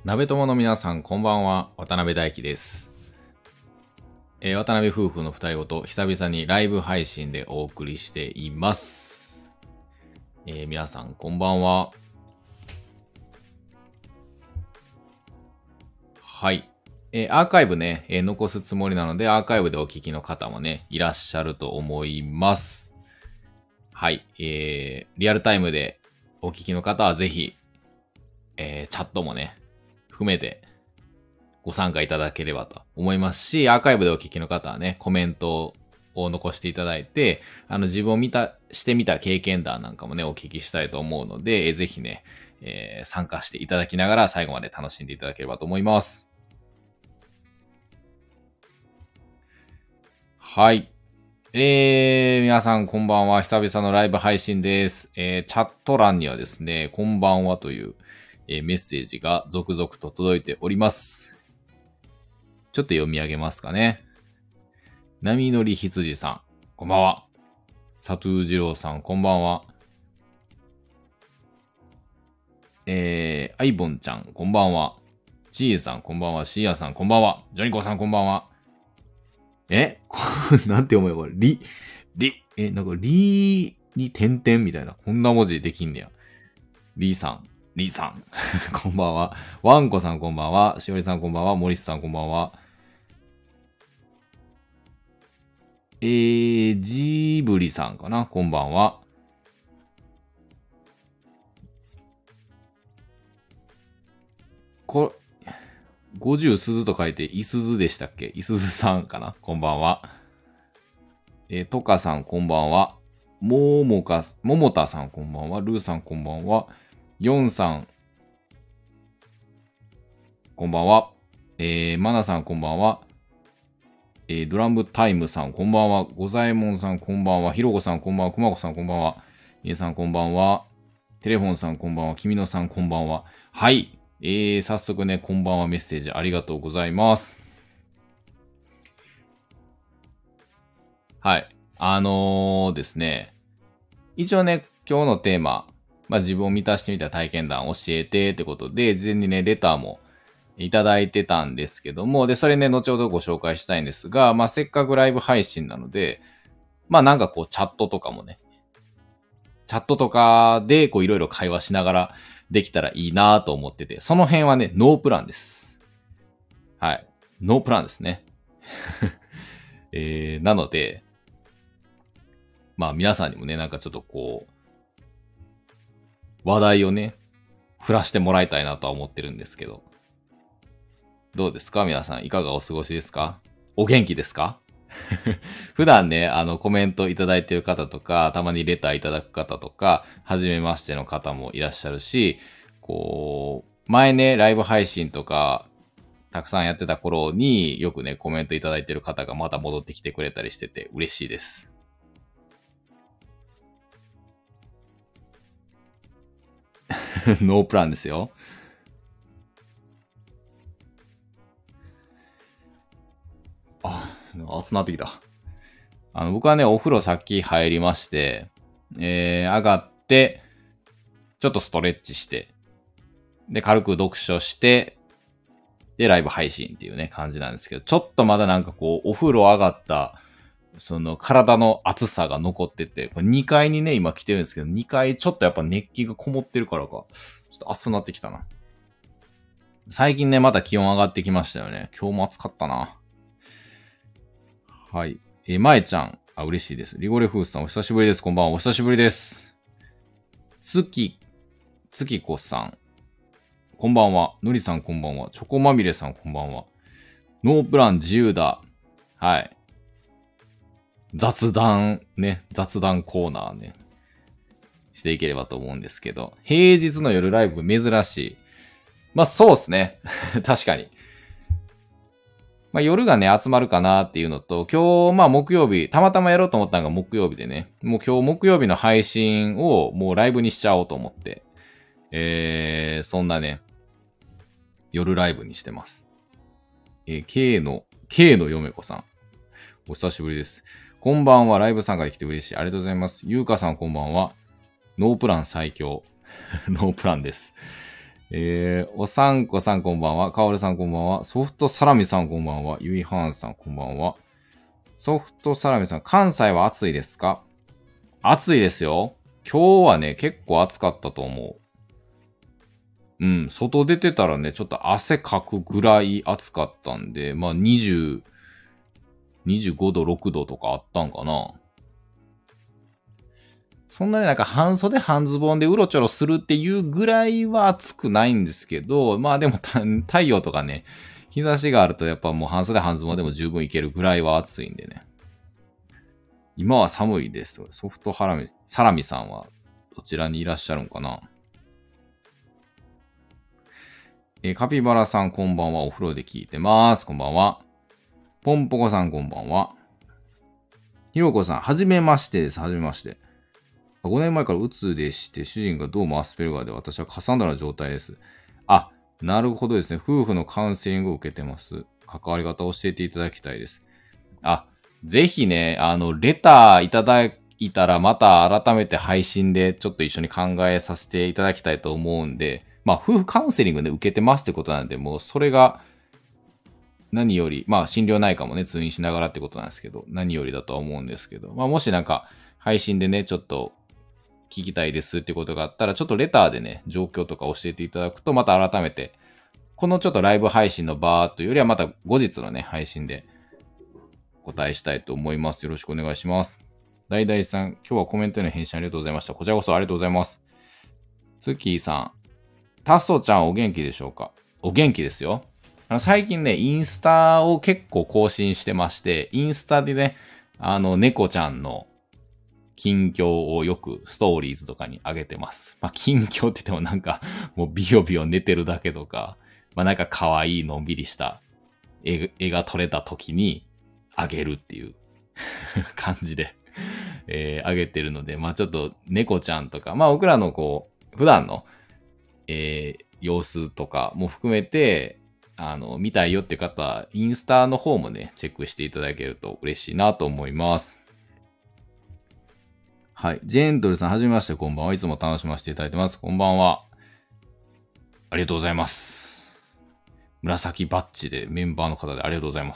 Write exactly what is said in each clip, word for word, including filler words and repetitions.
鍋友の皆さんこんばんは、渡辺大輝です。えー、渡辺夫婦の二人ごと久々にライブ配信でお送りしています。えー、皆さんこんばんは。はい。えー、アーカイブね、えー、残すつもりなのでアーカイブでお聞きの方もね、いらっしゃると思います。はい。えー、リアルタイムでお聞きの方はぜひ、えー、チャットもね、含めてご参加いただければと思いますし、アーカイブでお聞きの方はね、コメントを残していただいて、あの自分を見た、してみた経験談なんかもね、お聞きしたいと思うので、えー、ぜひね、えー、参加していただきながら最後まで楽しんでいただければと思います。はい。えー、皆さんこんばんは。久々のライブ配信です。えー、チャット欄にはですね、こんばんはという、えー、メッセージが続々と届いております。ちょっと読み上げますかね。波乗り羊さん、こんばんは。佐藤二郎さん、こんばんは。えー、アイボンちゃん、こんばんは。チーさん、こんばんは。シーヤさん、こんばんは。ジョニコさん、こんばんは。えなんて読むよ、これ。リ、リ、え、なんか、リーに点々みたいな。こんな文字できんねや。リーさん、リーさん。こんばんは。ワンコさん、こんばんは。しおりさん、こんばんは。モリスさん、こんばんは。えー、ジーブリさんかな。こんばんは。これ、ごじゅう鈴と書いて、いすずでしたっけ？いすずさんかな。こんばんは。えー、とかさんこんばんは。ももか、ももたさんこんばんは。ルーさんこんばんは。ヨンさんこんばんは。えー、マナさんこんばんは。えー、ドラムタイムさんこんばんは。ございもんさんこんばんは。ひろこさんこんばんは。くまこさんこんばんは。えーさんこんばんは。テレフォンさんこんばんは。きみのさんこんばんは。はい。えー、早速ね、こんばんはメッセージありがとうございます。はい。あのー、ですね。一応ね、今日のテーマ、まあ自分を満たしてみた体験談教えてってことで、事前にね、レターもいただいてたんですけども、で、それね、後ほどご紹介したいんですが、まあせっかくライブ配信なので、まあなんかこうチャットとかもね、チャットとかでこういろいろ会話しながらできたらいいなと思ってて、その辺はね、ノープランです。はい。ノープランですね。えー、なので、まあ皆さんにもね、なんかちょっとこう、話題をね、振らしてもらいたいなとは思ってるんですけど。どうですか皆さん、いかがお過ごしですか？お元気ですか？普段ね、あの、コメントいただいてる方とか、たまにレターいただく方とか、初めましての方もいらっしゃるし、こう、前ね、ライブ配信とか、たくさんやってた頃によくね、コメントいただいてる方がまた戻ってきてくれたりしてて嬉しいです。ノープランですよ。あ、熱なってきた。あの、僕はね、お風呂さっき入りまして、えー、上がって、ちょっとストレッチして、で、軽く読書して、で、ライブ配信っていうね、感じなんですけど、ちょっとまだなんかこう、お風呂上がった、その体の熱さが残ってて、これにかいにね、今来てるんですけど、にかいちょっとやっぱ熱気がこもってるからか、ちょっと熱くなってきたな。最近ね、また気温上がってきましたよね。今日も暑かったな。はい。えー、まえちゃん。あ、嬉しいです。リゴレフースさん、お久しぶりです。こんばんは。お久しぶりです。つき、つきこさん。こんばんは。のりさんこんばんは。チョコまみれさんこんばんは。ノープラン自由だ。はい。雑談、ね。雑談コーナーね。していければと思うんですけど。平日の夜ライブ珍しい。まあそうですね。確かに。まあ、夜がね、集まるかなっていうのと、今日、まあ木曜日、たまたまやろうと思ったのが木曜日でね、もう今日木曜日の配信をもうライブにしちゃおうと思って、えー、そんなね、夜ライブにしてます。えー、K の、K の嫁子さん。お久しぶりです。こんばんは、ライブ参加できて嬉しい。ありがとうございます。ゆうかさんこんばんは。ノープラン最強。ノープランです。 えー、おさんこさんこんばんは。かおるさんこんばんは。ソフトサラミさんこんばんは。ゆいはんさんこんばんは。ソフトサラミさん、関西は暑いですか？暑いですよ。今日はね、結構暑かったと思う。うん、外出てたらね、ちょっと汗かくぐらい暑かったんで、まあにじゅう、にじゅうごど、ろくどとかあったんかな。そんなになんか半袖半ズボンでうろちょろするっていうぐらいは暑くないんですけど、まあでも太陽とかね、日差しがあるとやっぱもう半袖半ズボンでも十分いけるぐらいは暑いんでね。今は寒いです。ソフトハラミ、サラミさんはどちらにいらっしゃるんかな。えー、カピバラさんこんばんは。お風呂で聞いてます。こんばんは。ポンポコさんこんばんは。ひろこさん、はじめましてです。はじめまして。ごねんまえからうつでして、主人がどうもアスペルガーで、私はカサンドラの状態です。あ、なるほどですね。夫婦のカウンセリングを受けてます。関わり方を教えていただきたいです。あ、ぜひね、あの、レターいただいたら、また改めて配信でちょっと一緒に考えさせていただきたいと思うんで、まあ、夫婦カウンセリングで受けてますってことなんで、もうそれが何より、まあ、心療内科もね、通院しながらってことなんですけど、何よりだとは思うんですけど、まあ、もしなんか、配信でね、ちょっと、聞きたいですってことがあったら、ちょっとレターでね、状況とか教えていただくと、また改めて、このちょっとライブ配信の場というよりは、また後日のね、配信で答えしたいと思います。よろしくお願いします。だいだいさん、今日はコメントへの返信ありがとうございました。こちらこそありがとうございます。ツッキーさん、タソちゃんお元気でしょうか？お元気ですよ。あの最近ね、インスタを結構更新してまして、インスタでね、あの、猫ちゃんの近況をよくストーリーズとかに上げてます。まあ、近況って言ってもなんか、もうビヨビヨ寝てるだけとか、まあなんか可愛いのんびりした絵絵が撮れた時に上げるっていう感じで、えー、上げてるので、まあちょっと猫ちゃんとか、まあ僕らのこう、普段の、えー、様子とかも含めて、あの、見たいよって方は、インスタの方もね、チェックしていただけると嬉しいなと思います。はい。ジェントルさん、はじめまして、こんばんは。いつも楽しませていただいてます。こんばんは。ありがとうございます。紫バッジでメンバーの方でありがとうございます。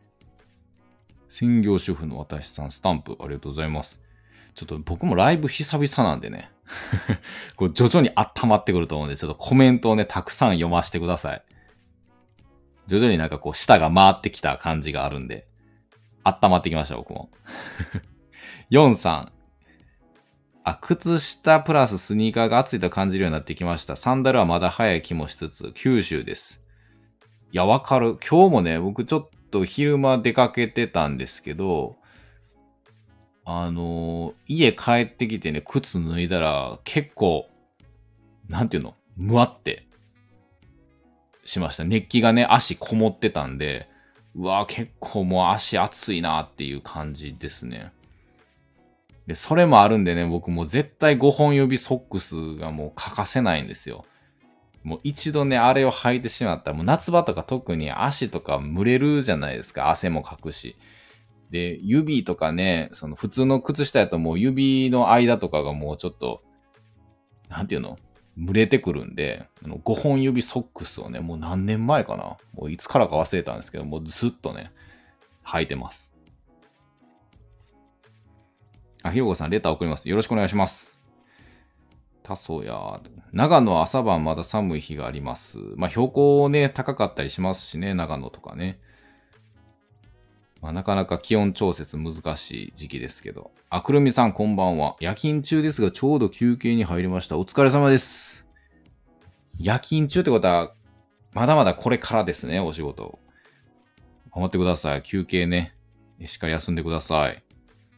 専業主婦の私さん、スタンプ、ありがとうございます。ちょっと僕もライブ久々なんでね。こう徐々に温まってくると思うんで、ちょっとコメントをね、たくさん読ませてください。徐々になんかこう、舌が回ってきた感じがあるんで、温まってきました、僕も。よんさん、あ、靴下プラススニーカーが暑いと感じるようになってきました。サンダルはまだ早い気もしつつ、九州です。いや、わかる。今日もね、僕ちょっと昼間出かけてたんですけど、あのー、家帰ってきてね、靴脱いだら結構、なんていうの、むわってしました。熱気がね、足こもってたんで、うわ結構もう足熱いなっていう感じですね。で、それもあるんでね、僕もう絶対ごほん指ソックスがもう欠かせないんですよ。もう一度ね、あれを履いてしまったら、もう夏場とか特に足とか蒸れるじゃないですか。汗もかくし。で、指とかね、その普通の靴下やともう指の間とかがもうちょっと、なんていうの蒸れてくるんで、ごほん指ソックスをね、もう何年前かなもういつからか忘れたんですけど、もうずっとね、履いてます。あ、ひろこさん、レター送ります。よろしくお願いします。たそや、長野は朝晩まだ寒い日があります。まあ、標高ね、高かったりしますしね、長野とかね。まあ、なかなか気温調節難しい時期ですけど。あくるみさん、こんばんは。夜勤中ですが、ちょうど休憩に入りました。お疲れ様です。夜勤中ってことは、まだまだこれからですね、お仕事。頑張ってください。休憩ね。しっかり休んでください。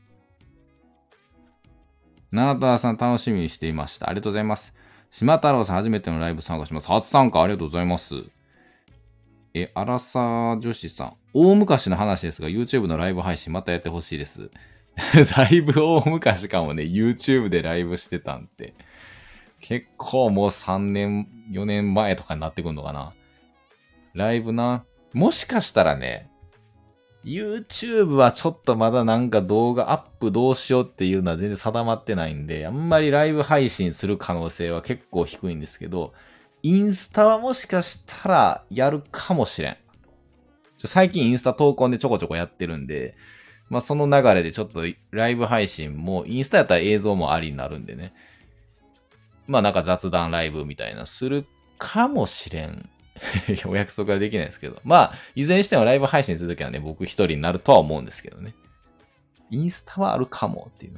ななたさん楽しみにしていました。ありがとうございます。島太郎さん初めてのライブ参加します。初参加ありがとうございます。え、アラサー女子さん。大昔の話ですが、YouTube のライブ配信またやってほしいです。だいぶ大昔かもね、YouTube でライブしてたんて。結構もうさんねん、よねんまえとかになってくるのかな。ライブな。もしかしたらね、YouTube はちょっとまだなんか動画アップどうしようっていうのは全然定まってないんで、あんまりライブ配信する可能性は結構低いんですけど、 インスタはもしかしたらやるかもしれん。最近インスタ投稿でちょこちょこやってるんで、まあその流れでちょっとライブ配信も、インスタやったら映像もありになるんでね。まあなんか雑談ライブみたいなするかもしれん。お約束はできないですけど。まあ、いずれにしてもライブ配信するときはね、僕一人になるとは思うんですけどね。インスタはあるかもっていう。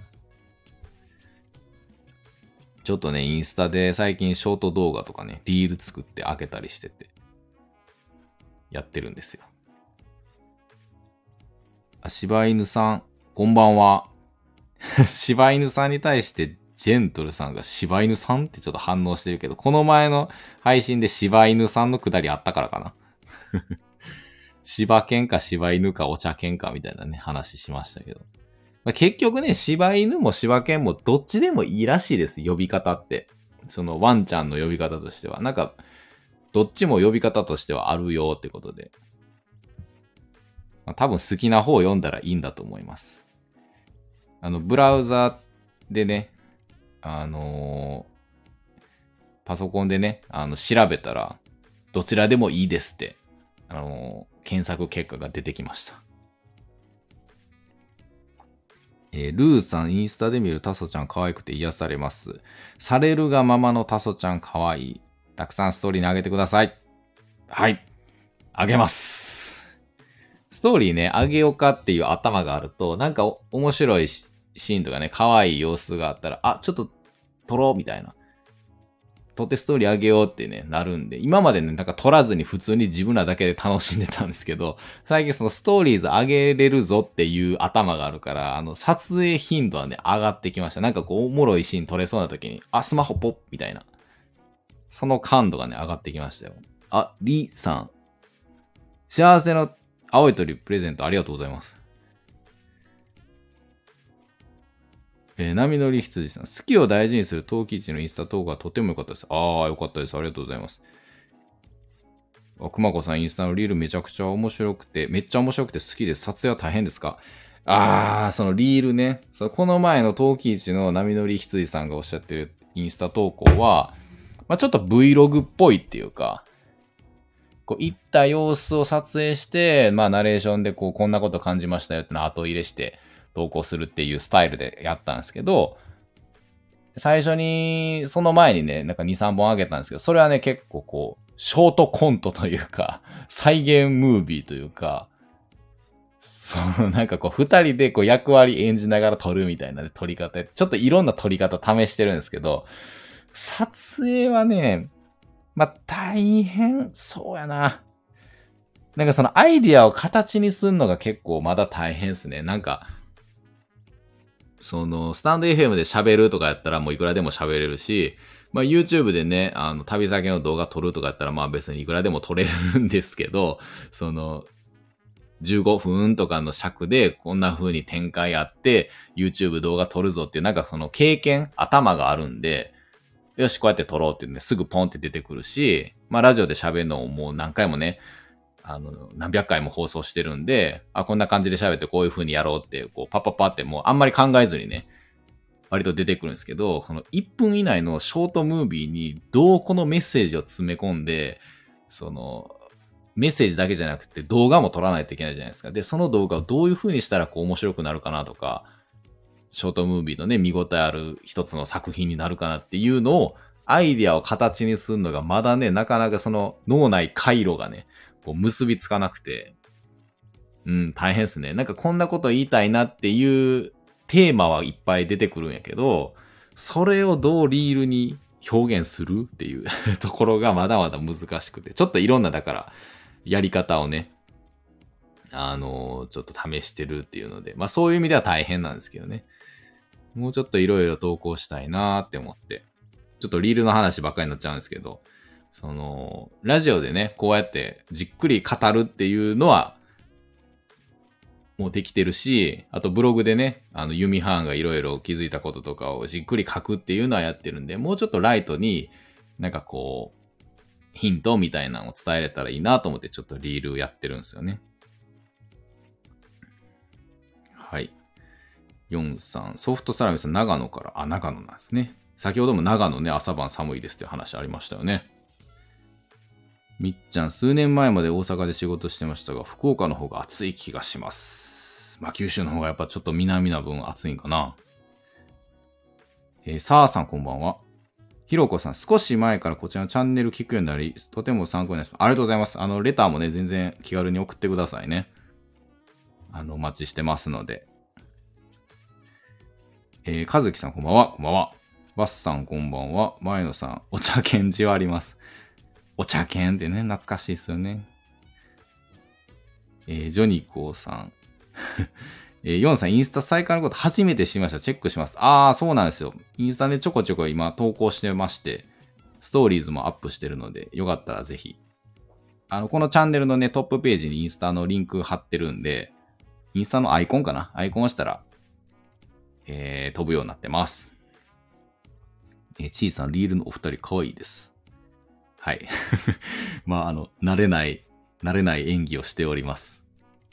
ちょっとね、インスタで最近ショート動画とかね、リール作って開けたりしてて、やってるんですよ。あ、柴犬さん、こんばんは。柴犬さんに対してジェントルさんが柴犬さんってちょっと反応してるけど、この前の配信で柴犬さんのくだりあったからかな。柴犬か柴犬かお茶犬かみたいなね、話しましたけど。まあ、結局ね、柴犬も柴犬もどっちでもいいらしいです、呼び方って。そのワンちゃんの呼び方としては。なんか、どっちも呼び方としてはあるよってことで。まあ、多分好きな方を読んだらいいんだと思います。あの、ブラウザでね、あのー、パソコンでね、あの、調べたら、どちらでもいいですって、あのー、検索結果が出てきました。えー、ルーさん、インスタで見るタソちゃん可愛くて癒されます。されるがままのタソちゃん可愛い。たくさんストーリーにあげてください。はい。あげます。ストーリーね、あげようかっていう頭があると、なんか面白いシーンとかね、可愛い様子があったら、あ、ちょっと撮ろうみたいな。撮ってストーリーあげようってね、なるんで、今までね、なんか撮らずに普通に自分らだけで楽しんでたんですけど、最近そのストーリーズあげれるぞっていう頭があるから、あの、撮影頻度はね、上がってきました。なんかこう、おもろいシーン撮れそうな時に、あ、スマホポッみたいな。その感度がね、上がってきましたよ。あ、リさん。幸せの青い鳥プレゼントありがとうございます。えー、波乗り羊さん。好きを大事にする陶器市のインスタ投稿がとても良かったです。ああ、良かったです。ありがとうございます。あ、くまこさん、インスタのリールめちゃくちゃ面白くて、めっちゃ面白くて好きです。撮影は大変ですか？ああ、そのリールね。そのこの前の陶器市の波乗り羊さんがおっしゃってるインスタ投稿は、まあ、ちょっと Vlog っぽいっていうか、こう、行った様子を撮影して、まあ、ナレーションでこう、こんなこと感じましたよっての後入れして投稿するっていうスタイルでやったんですけど、最初に、その前にね、なんかに、さんぼんあげたんですけど、それはね、結構こう、ショートコントというか、再現ムービーというか、そのなんかこう、二人でこう役割演じながら撮るみたいな、ね、撮り方、ちょっといろんな撮り方試してるんですけど、撮影はね、まあ、大変そうやな。なんかそのアイディアを形にするのが結構まだ大変ですね。なんか、その、スタンド エフエム で喋るとかやったらもういくらでも喋れるし、まあ YouTube でね、あの、旅先の動画撮るとかやったらまあ別にいくらでも撮れるんですけど、その、じゅうごふんとかの尺でこんな風に展開あって、YouTube 動画撮るぞっていうなんかその経験、頭があるんで、よし、こうやって撮ろうっていうんですぐポンって出てくるし、まあラジオで喋るのをもう何回もね、あの、何百回も放送してるんで、あ、こんな感じで喋ってこういう風にやろうって、こう、パッパッパってもうあんまり考えずにね、割と出てくるんですけど、このいっぷん以内のショートムービーにどうこのメッセージを詰め込んで、その、メッセージだけじゃなくて動画も撮らないといけないじゃないですか。で、その動画をどういう風にしたらこう面白くなるかなとか、ショートムービーのね、見応えある一つの作品になるかなっていうのを、アイディアを形にするのがまだね、なかなかその脳内回路がね、こう結びつかなくて、うん、大変ですね。なんかこんなこと言いたいなっていうテーマはいっぱい出てくるんやけど、それをどうリールに表現するっていうところがまだまだ難しくて、ちょっといろんなだからやり方をね、あのー、ちょっと試してるっていうので、まあそういう意味では大変なんですけどね。もうちょっといろいろ投稿したいなーって思って、ちょっとリールの話ばっかりになっちゃうんですけど、その、ラジオでね、こうやってじっくり語るっていうのは、もうできてるし、あとブログでね、あの、ユミハーンがいろいろ気づいたこととかをじっくり書くっていうのはやってるんで、もうちょっとライトになんかこう、ヒントみたいなのを伝えれたらいいなと思ってちょっとリールやってるんですよね。はい。よんさん、ソフトサラミさん、長野から、あ、長野なんですね。先ほども長野ね、朝晩寒いですって話ありましたよね。 みっちゃん、数年前まで大阪で仕事してましたが、福岡の方が暑い気がします。まあ、九州の方がやっぱちょっと南な分暑いんかな。えー、さあさんこんばんは。ひろこさん、少し前からこちらのチャンネル聞くようになり、とても参考になります。ありがとうございます。あの、レターもね、全然気軽に送ってくださいね。あの、お待ちしてますので。えー、かずきさんこんばんは。こんばんは。バスさんこんばんは。前野さん、お茶券じわあります。お茶券ってね、懐かしいですよね。えー、ジョニコーさん。えー、ヨンさん、インスタ再開のこと初めて知りました。チェックします。あー、そうなんですよ。インスタでちょこちょこ今投稿してまして、ストーリーズもアップしてるので、よかったらぜひ。あの、このチャンネルのね、トップページにインスタのリンク貼ってるんで、インスタのアイコンかなアイコンを押したら、えー、飛ぶようになってます。えー、ちいさん、リールのお二人、可愛いです。はい。まあ、あの、慣れない、慣れない演技をしております。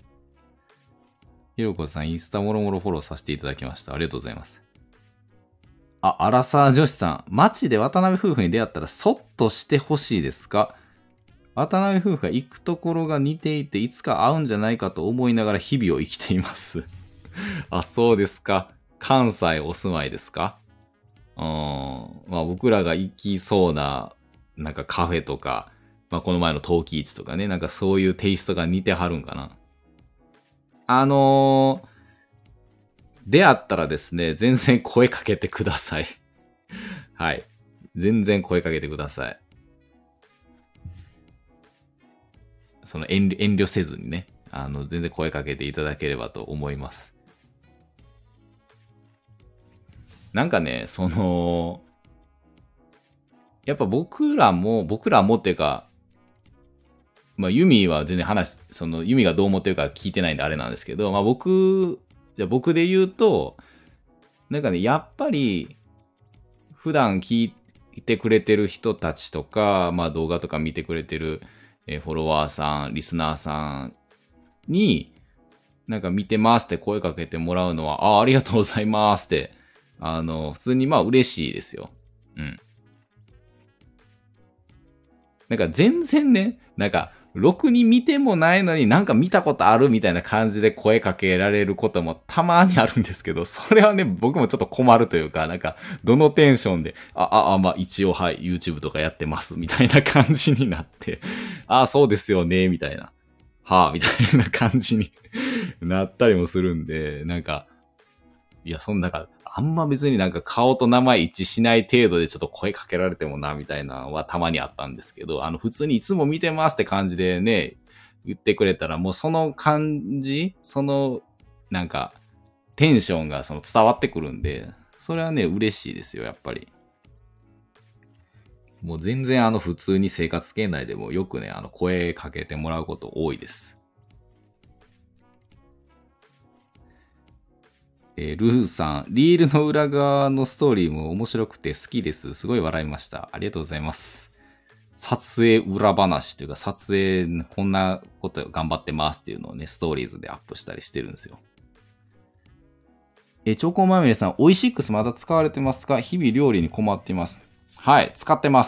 ひろこさん、インスタもろもろフォローさせていただきました。ありがとうございます。あ、アラサー女子さん、街で渡辺夫婦に出会ったら、そっとしてほしいですか？渡辺夫婦が行くところが似ていて、いつか会うんじゃないかと思いながら日々を生きています。あ、そうですか。関西お住まいですか？うーん。まあ僕らが行きそうな、なんかカフェとか、まあこの前の陶器市とかね、なんかそういうテイストが似てはるんかな。あのー、出会ったらですね、全然声かけてください。はい。全然声かけてください。その遠慮、遠慮せずにね、あの、全然声かけていただければと思います。なんかね、その、やっぱ僕らも、僕らもっていうか、まあ、ユミは全然話、その、ユミがどう思ってるか聞いてないんであれなんですけど、まあ僕、じゃ僕で言うと、なんかね、やっぱり、普段聞いてくれてる人たちとか、まあ動画とか見てくれてる、えーフォロワーさん、リスナーさんに、なんか見てますって声かけてもらうのは、ああ、ありがとうございますって、あの、普通にまあ嬉しいですよ。うん。なんか全然ね、なんか、ろくに見てもないのになんか見たことあるみたいな感じで声かけられることもたまにあるんですけど、それはね、僕もちょっと困るというか、なんか、どのテンションで、あ、あ、あ、まあ一応はい、YouTube とかやってます、みたいな感じになって、あ、そうですよね、みたいな。はあ、みたいな感じになったりもするんで、なんか、いや、そんなか、あんま別になんか顔と名前一致しない程度でちょっと声かけられてもな、みたいなのはたまにあったんですけど、あの、普通にいつも見てますって感じでね、言ってくれたら、もうその感じ、その、なんか、テンションがその伝わってくるんで、それはね、嬉しいですよ、やっぱり。もう全然あの、普通に生活圏内でもよくね、あの、声かけてもらうこと多いです。えールーさん、リールの裏側のストーリーも面白くて好きです。すごい笑いました。ありがとうございます。撮影裏話というか、撮影こんなこと頑張ってますっていうのをね、ストーリーズでアップしたりしてるんですよ。えー、チョコマミレさん、オイシックスまだ使われてますか？日々料理に困っています。はい、使ってます。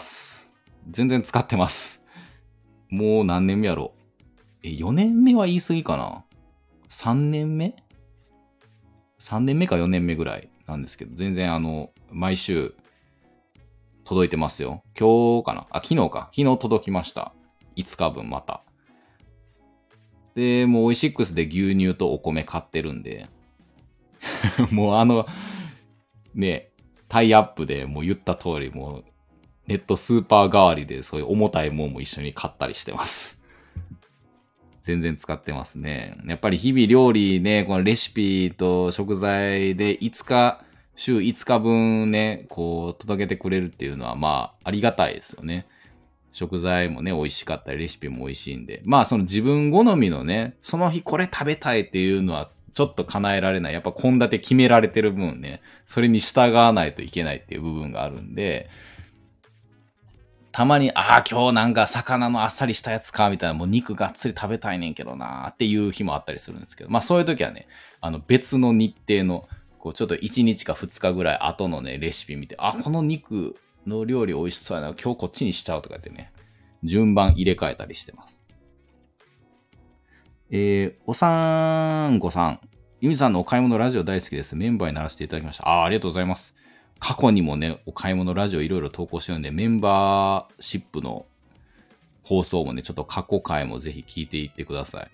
全然使ってます。もう何年目やろ？え、よねんめは言い過ぎかな？ さん 年目？さんねんめかよねんめぐらいなんですけど、全然あの、毎週届いてますよ。今日かなあ、昨日か。昨日届きました。いつかぶんまた。で、もうオイシックスで牛乳とお米買ってるんで、もうあの、ね、タイアップでもう言った通り、もうネットスーパー代わりでそういう重たいもんも一緒に買ったりしてます。全然使ってますね。やっぱり日々料理ね、このレシピと食材でいつか、週いつかぶんね、こう届けてくれるっていうのはまあありがたいですよね。食材もね、美味しかったり、レシピも美味しいんで。まあその自分好みのね、その日これ食べたいっていうのはちょっと叶えられない。やっぱ献立決められてる分ね、それに従わないといけないっていう部分があるんで、たまに、ああ、今日なんか魚のあっさりしたやつか、みたいな、もう肉がっつり食べたいねんけどなーっていう日もあったりするんですけど、まあそういう時はね、あの別の日程の、こうちょっといちにちかふつかぐらい後のね、レシピ見て、あ、この肉の料理美味しそうやな、今日こっちにしちゃうとかってね、 順番入れ替えたりしてます。えー、おさんごさん。ゆみさんのお買い物ラジオ大好きです。メンバーにならせていただきました。あー、ありがとうございます。過去にもね、お買い物ラジオいろいろ投稿してるんで、メンバーシップの放送もね、ちょっと過去回もぜひ聞いていってください。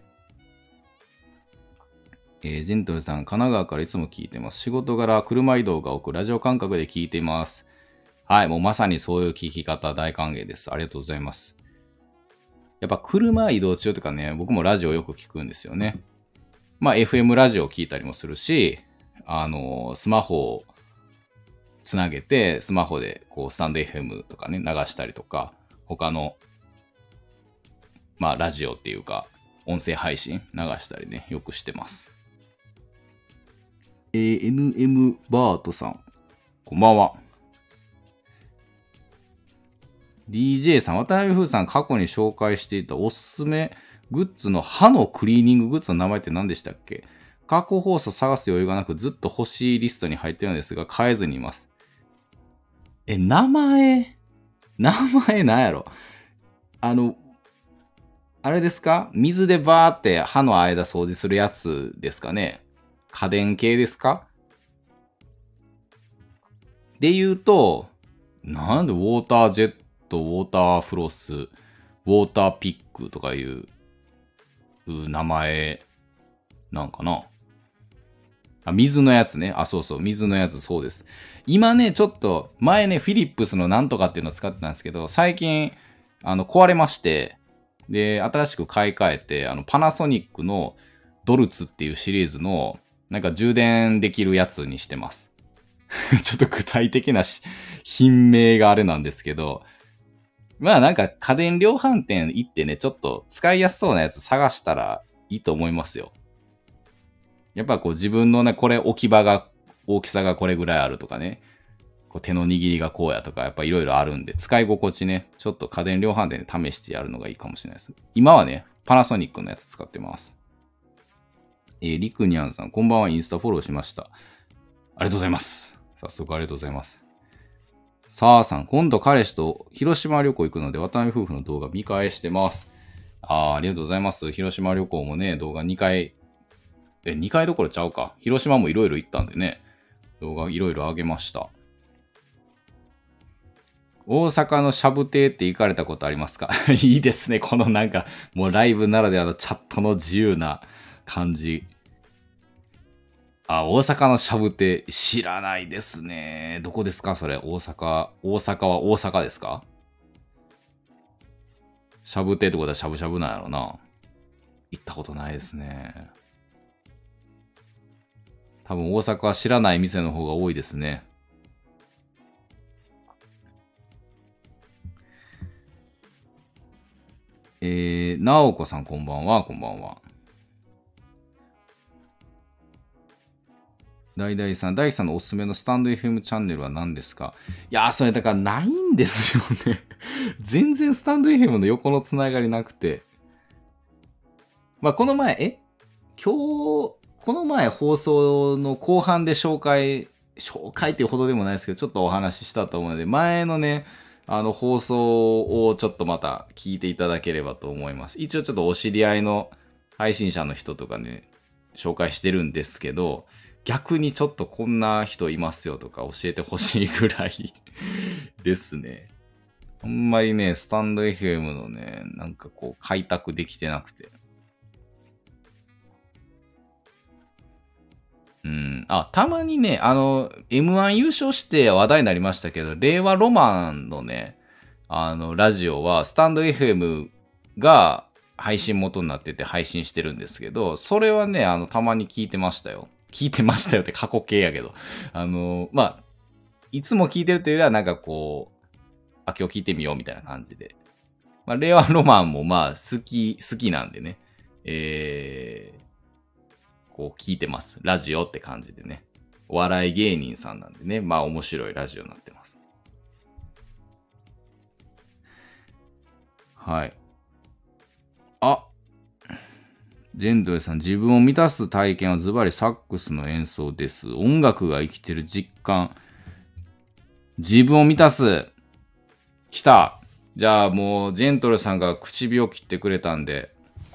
えー、ジェントルさん、神奈川からいつも聞いてます。仕事柄、車移動が多く、ラジオ感覚で聞いています。はい、もうまさにそういう聞き方、大歓迎です。ありがとうございます。やっぱ車移動中とかね、僕もラジオよく聞くんですよね。まあ、エフエム ラジオを聞いたりもするし、あのー、スマホをつなげて、スマホでこうスタンド エフエム とかね、流したりとか、他の、まあ、ラジオっていうか、音声配信流したりね、よくしてます。えー、エヌエム バートさん、こんばんは。ディージェー さん、渡辺風さん、過去に紹介していたおすすめグッズの歯のクリーニンググッズの名前って何でしたっけ？過去放送探す余裕がなくずっと欲しいリストに入ってるんですが、買えずにいます。え、名前名前なんやろ？あの、あれですか？水でバーって歯の間掃除するやつですかね？家電系ですか？で言うと、なんでウォータージェット、ウォーターフロス、ウォーターピックとかいう名前なんかな。あ、水のやつね。あ、そうそう、水のやつ、そうです。今ね、ちょっと、前ね、フィリップスのなんとかっていうのを使ってたんですけど、最近、あの、壊れまして、で、新しく買い替えて、あの、パナソニックのドルツっていうシリーズの、なんか充電できるやつにしてます。ちょっと具体的な品名があれなんですけど、まあなんか家電量販店行ってね、ちょっと使いやすそうなやつ探したらいいと思いますよ。やっぱこう自分のね、これ置き場が、大きさがこれぐらいあるとかね、こう手の握りがこうやとか、やっぱいろいろあるんで、使い心地ね、ちょっと家電量販店で試してやるのがいいかもしれないです。今はね、パナソニックのやつ使ってます。えー、リクニャンさん、こんばんは。インスタフォローしました。ありがとうございます。早速ありがとうございます。さあさん、今度彼氏と広島旅行行くので、渡辺夫婦の動画見返してます。あー、ありがとうございます。広島旅行もね、動画にかい、え、にかいどころちゃうか。広島もいろいろ行ったんでね、動画いろいろ上げました。大阪のシャブ亭って行かれたことありますか？いいですね。このなんか、もうライブならではのチャットの自由な感じ。あ、大阪のシャブ亭、知らないですね。どこですかそれ。大阪、大阪は大阪ですか？シャブ亭ってことはしゃぶしゃぶなんやろな。行ったことないですね。多分大阪は知らない店の方が多いですね。えー、なおこさんこんばんは、こんばんは。だいだいさん、だいさんのおすすめのスタンド エフエム チャンネルは何ですか？いやー、それだからないんですよね。全然スタンド エフエム の横のつながりなくて。まあ、この前、え今日、この前放送の後半で紹介、紹介っていうほどでもないですけど、ちょっとお話ししたと思うので、前のね、あの放送をちょっとまた聞いていただければと思います。一応ちょっとお知り合いの配信者の人とかね、紹介してるんですけど、逆にちょっとこんな人いますよとか教えてほしいぐらいですね。あんまりね、スタンド エフエム のね、なんかこう開拓できてなくて。うん。あ、たまにね、あの、エムワン 優勝して話題になりましたけど、令和ロマンのね、あの、ラジオは、スタンド エフエム が配信元になってて配信してるんですけど、それはね、あの、たまに聞いてましたよ。聞いてましたよって過去形やけど。あの、まあ、いつも聞いてるというよりは、なんかこう、あ、今日聞いてみようみたいな感じで。まあ、令和ロマンもまあ、好き、好きなんでね。えー、こう聞いてます。ラジオって感じでね。お笑い芸人さんなんでね。まあ面白いラジオになってます。はい。あ、ジェンドレさん、自分を満たす体験はズバリサックスの演奏です。音楽が生きてる実感。自分を満たす。来た。 じゃあもう、ジェントルさんが口火を切ってくれたんで、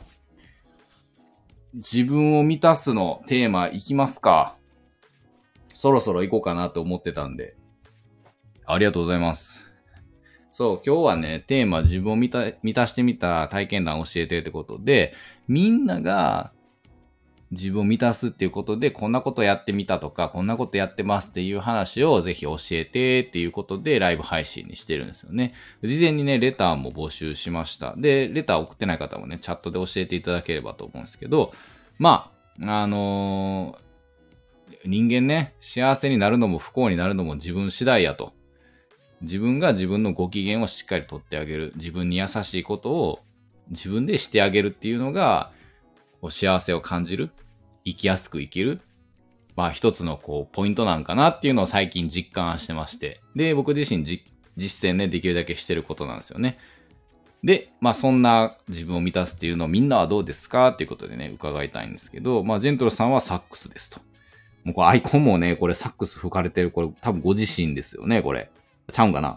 自分を満たすのテーマいきますか。そろそろ行こうかなと思ってたんで。ありがとうございます。そう、今日はね、テーマ自分を満た、満たしてみた体験談を教えてってことで、みんなが自分を満たすっていうことで、こんなことやってみたとか、こんなことやってますっていう話をぜひ教えてっていうことでライブ配信にしてるんですよね。事前にね、レターも募集しました。で、レター送ってない方もね、チャットで教えていただければと思うんですけど、まあ、あのー、人間ね、幸せになるのも不幸になるのも自分次第やと。自分が自分のご機嫌をしっかりとってあげる。自分に優しいことを自分でしてあげるっていうのが、幸せを感じる。生きやすく生きる。まあ一つのこうポイントなんかなっていうのを最近実感してまして。で、僕自身実践ね、できるだけしてることなんですよね。で、まあそんな自分を満たすっていうのをみんなはどうですかっていうことでね、伺いたいんですけど、まあジェントルさんはサックスですと。もうこれアイコンもね、これサックス吹かれてる、これ多分ご自身ですよね、これ。ちゃうんかな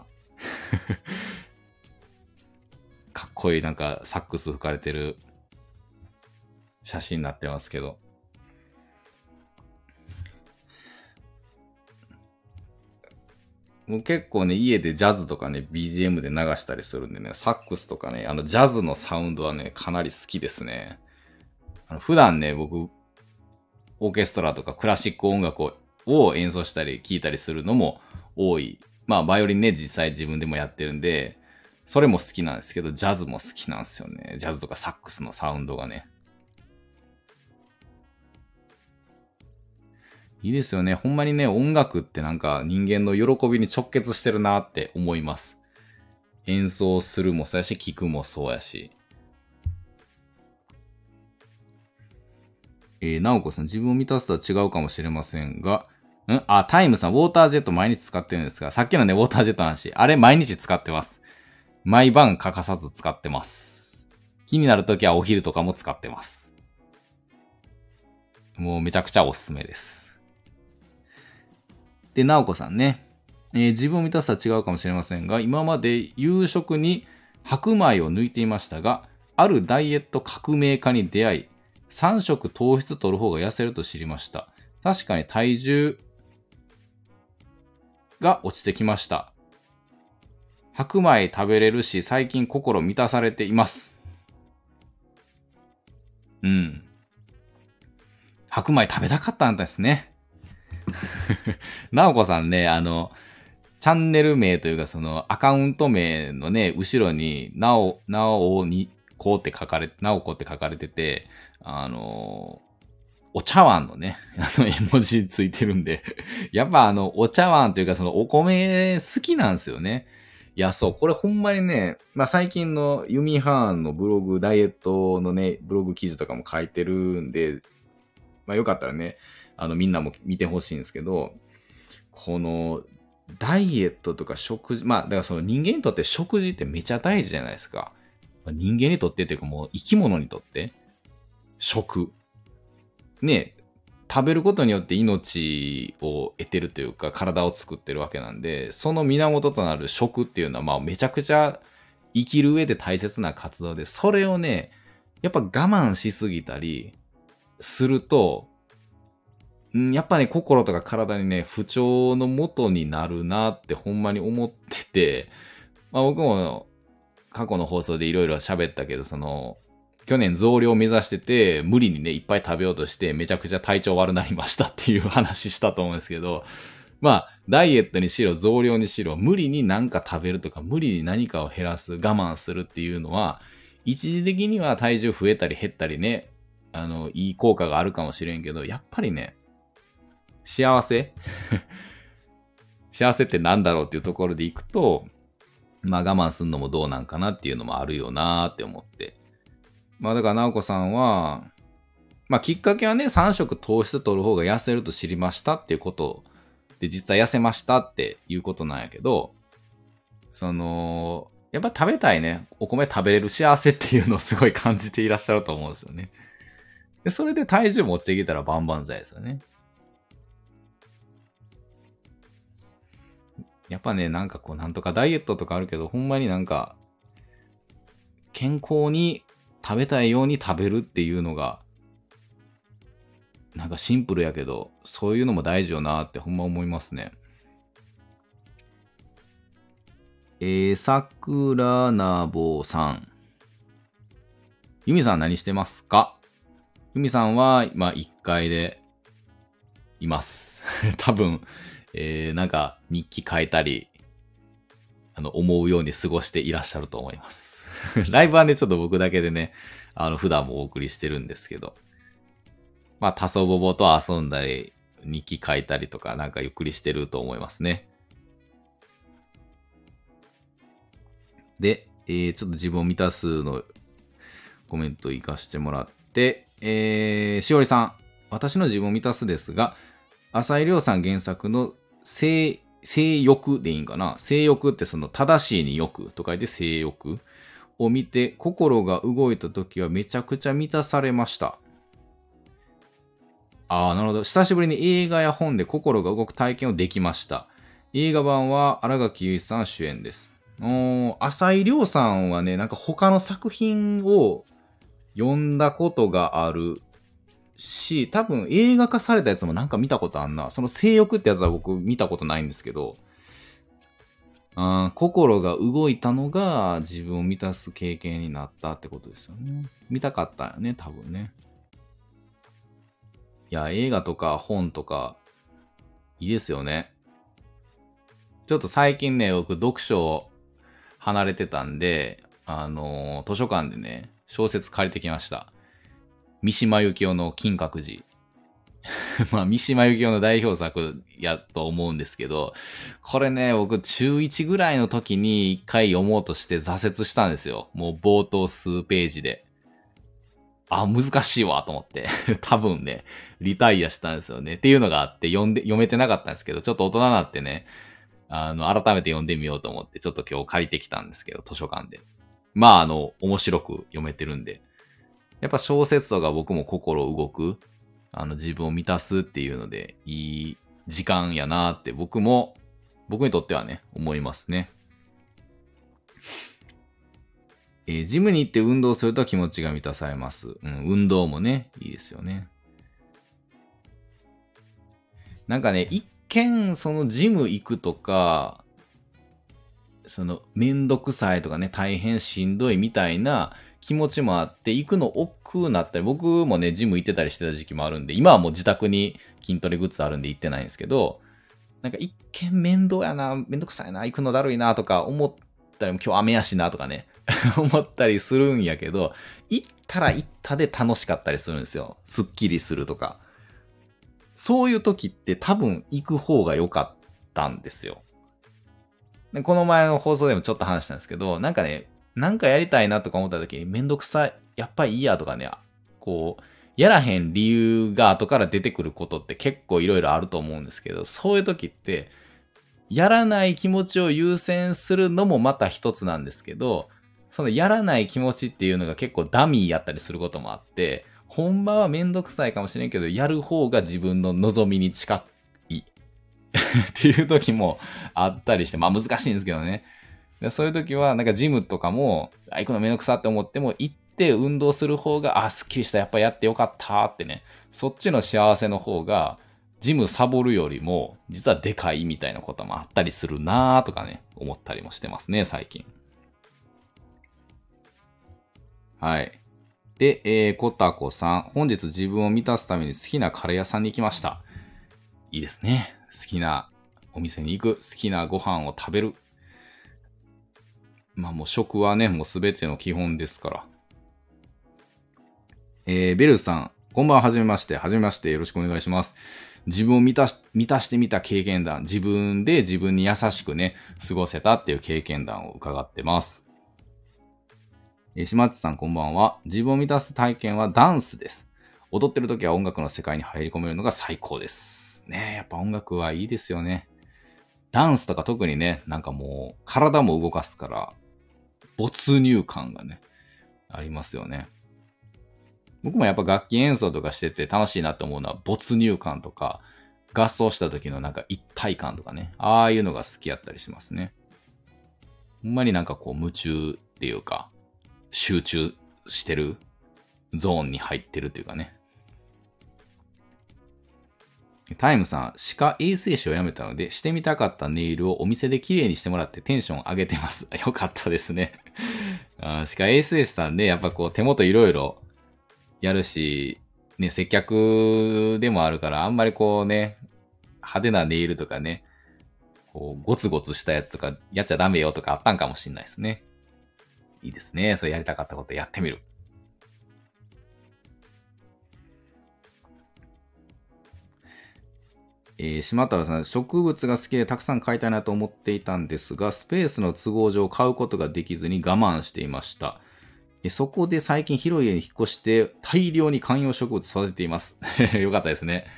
かっこいいなんかサックス吹かれてる写真になってますけど。もう結構ね、家でジャズとかね、ビージーエム で流したりするんでね、サックスとかね、あのジャズのサウンドはね、かなり好きですね。あの普段ね、僕、オーケストラとかクラシック音楽をを演奏したり聴いたりするのも多い。まあ、バイオリンね、実際自分でもやってるんで、それも好きなんですけど、ジャズも好きなんですよね。ジャズとかサックスのサウンドがね。いいですよね。ほんまにね、音楽ってなんか人間の喜びに直結してるなって思います。演奏するもそうやし、聴くもそうやし。えー、なおこさん、自分を満たすとは違うかもしれませんが、んあ、タイムさん、ウォータージェット毎日使ってるんですが、さっきのね、ウォータージェットの話、あれ毎日使ってます。毎晩欠かさず使ってます。気になるときはお昼とかも使ってます。もうめちゃくちゃおすすめです。で、なおこさんね、えー、自分を満たすとは違うかもしれませんが、今まで夕食に白米を抜いていましたが、あるダイエット革命家に出会い、さん食糖質取る方が痩せると知りました。確かに体重が落ちてきました。白米食べれるし、最近心満たされています。うん。白米食べたかったんですね。なおこさんね、あの、チャンネル名というかそのアカウント名のね、後ろになお、なおにこうって書かれ、なおこって書かれてて、あの、お茶碗のね、あの絵文字ついてるんで、やっぱあの、お茶碗というかそのお米好きなんですよね。いや、そう、これほんまにね、まあ最近のユミハーンのブログ、ダイエットのね、ブログ記事とかも書いてるんで、まあよかったらね、あのみんなも見てほしいんですけど、この、ダイエットとか食事、まあだからその人間にとって食事ってめちゃ大事じゃないですか。人間にとってっていうかもう生き物にとって、食。ね、食べることによって命を得てるというか体を作ってるわけなんで、その源となる食っていうのはまあめちゃくちゃ生きる上で大切な活動で、それをね、やっぱ我慢しすぎたりすると、んやっぱね、心とか体にね、不調の元になるなってほんまに思ってて、まあ僕も過去の放送でいろいろ喋ったけど、その、去年増量を目指してて、無理にね、いっぱい食べようとして、めちゃくちゃ体調悪なりましたっていう話したと思うんですけど、まあ、ダイエットにしろ、増量にしろ、無理に何か食べるとか、無理に何かを減らす、我慢するっていうのは、一時的には体重増えたり減ったりね、あの、いい効果があるかもしれんけど、やっぱりね、幸せ幸せってなんだろうっていうところでいくと、まあ我慢するのもどうなんかなっていうのもあるよなーって思って。まあだから直子さんは、まあきっかけはね、さん食糖質取る方が痩せると知りましたっていうことで、実際痩せましたっていうことなんやけど、その、やっぱ食べたいね、お米食べれる幸せっていうのをすごい感じていらっしゃると思うんですよね。で、それで体重も落ちてきたら万々歳ですよね。やっぱね、なんかこう、なんとかダイエットとかあるけど、ほんまになんか、 健康に食べたいように食べるっていうのが、なんかシンプルやけど、そういうのも大事よなってほんま思いますね。えー、さくらなぼさん。ゆみさん何してますか？ゆみさんは今いっかいでいます。多分、えー、なんか日記書いたり、あの、思うように過ごしていらっしゃると思います。ライブはね、ちょっと僕だけでね、あの、普段もお送りしてるんですけど、まあ、多層ぼぼと遊んだり、日記書いたりとか、なんかゆっくりしてると思いますね。で、えー、ちょっと自分を満たすのコメント行かしてもらって、えー、しおりさん、私の自分を満たすですが、浅井亮さん原作の性、性欲でいいんかな？性欲ってその正しいに欲と書いて性欲を見て心が動いた時はめちゃくちゃ満たされました。ああ、なるほど。久しぶりに映画や本で心が動く体験をできました。映画版は新垣結衣さん主演です。おー、浅井亮さんはね、なんか他の作品を読んだことがあるし、多分映画化されたやつもなんか見たことあんな。その性欲ってやつは僕見たことないんですけど、あ心が動いたのが自分を満たす経験になったってことですよね。見たかったよね、多分ね。いや、映画とか本とかいいですよね。ちょっと最近ね、僕読書を離れてたんで、あのー図書館でね、小説借りてきました。三島由紀夫の金閣寺。まあ、三島由紀夫の代表作やと思うんですけど、これね、僕中いちぐらいの時に一回読もうとして挫折したんですよ。もう冒頭数ページで。あ、難しいわと思って。多分ね、リタイアしたんですよね。っていうのがあって、読んで、読めてなかったんですけど、ちょっと大人になってね、あの、改めて読んでみようと思って、ちょっと今日借りてきたんですけど、図書館で。まあ、あの、面白く読めてるんで。やっぱ小説とか僕も心動く、あの、自分を満たすっていうので、いい時間やなって僕も、僕にとってはね、思いますね。えージムに行って運動すると気持ちが満たされます。うん、運動もね、いいですよね。なんかね、一見、そのジム行くとか、その、めんどくさいとかね、大変しんどいみたいな気持ちもあって、行くの億劫なったり、僕もね、ジム行ってたりしてた時期もあるんで、今はもう自宅に筋トレグッズあるんで行ってないんですけど、なんか一見面倒やな、めんどくさいな、行くのだるいなとか思ったりも今日雨やしなとかね、思ったりするんやけど、行ったら行ったで楽しかったりするんですよ。すっきりするとか。そういう時って多分行く方が良かったんですよ。でこの前の放送でもちょっと話したんですけど、なんかね、なんかやりたいなとか思った時にめんどくさい、やっぱりいいやとかね、こう、やらへん理由が後から出てくることって結構いろいろあると思うんですけど、そういう時って、やらない気持ちを優先するのもまた一つなんですけど、そのやらない気持ちっていうのが結構ダミーやったりすることもあって、本場はめんどくさいかもしれんけど、やる方が自分の望みに近いっていう時もあったりして、まあ難しいんですけどね。でそういう時は、なんかジムとかも、あ、行くのめんどくさって思っても、行って運動する方が、あ、すっきりした、やっぱやってよかったってね、そっちの幸せの方が、ジムサボるよりも、実はでかいみたいなこともあったりするなーとかね、思ったりもしてますね、最近。はい。で、えー、コタコさん、本日自分を満たすために好きなカレー屋さんに行きました。いいですね。好きなお店に行く、好きなご飯を食べる。まあもう食はね、もうすべての基本ですから。えー、ベルさん、こんばんは、はじめまして。はじめまして。よろしくお願いします。自分を満たし、満たしてみた経験談。自分で自分に優しくね、過ごせたっていう経験談を伺ってます。えー、島津さん、こんばんは。自分を満たす体験はダンスです。踊ってる時は音楽の世界に入り込めるのが最高です。ねえ、やっぱ音楽はいいですよね。ダンスとか特にね、なんかもう体も動かすから、没入感がね、ありますよね。僕もやっぱ楽器演奏とかしてて楽しいなって思うのは没入感とか、合奏した時のなんか一体感とかね、ああいうのが好きやったりしますね。ほんまになんかこう夢中っていうか、 集中してるゾーンに入ってるというかね。タイムさん、歯科衛生士を辞めたので、してみたかったネイルをお店で綺麗にしてもらってテンション上げてます。よかったですね。あ、歯科衛生士さんね、やっぱこう手元いろいろやるし、ね、接客でもあるから、あんまりこうね、派手なネイルとかね、こうゴツゴツしたやつとかやっちゃダメよとかあったんかもしれないですね。いいですね。そうやりたかったことやってみる。えー、島太郎さん、植物が好きでたくさん飼いたいなと思っていたんですが、スペースの都合上買うことができずに我慢していました。えそこで最近広い家に引っ越して大量に観葉植物育てています。よかったですね。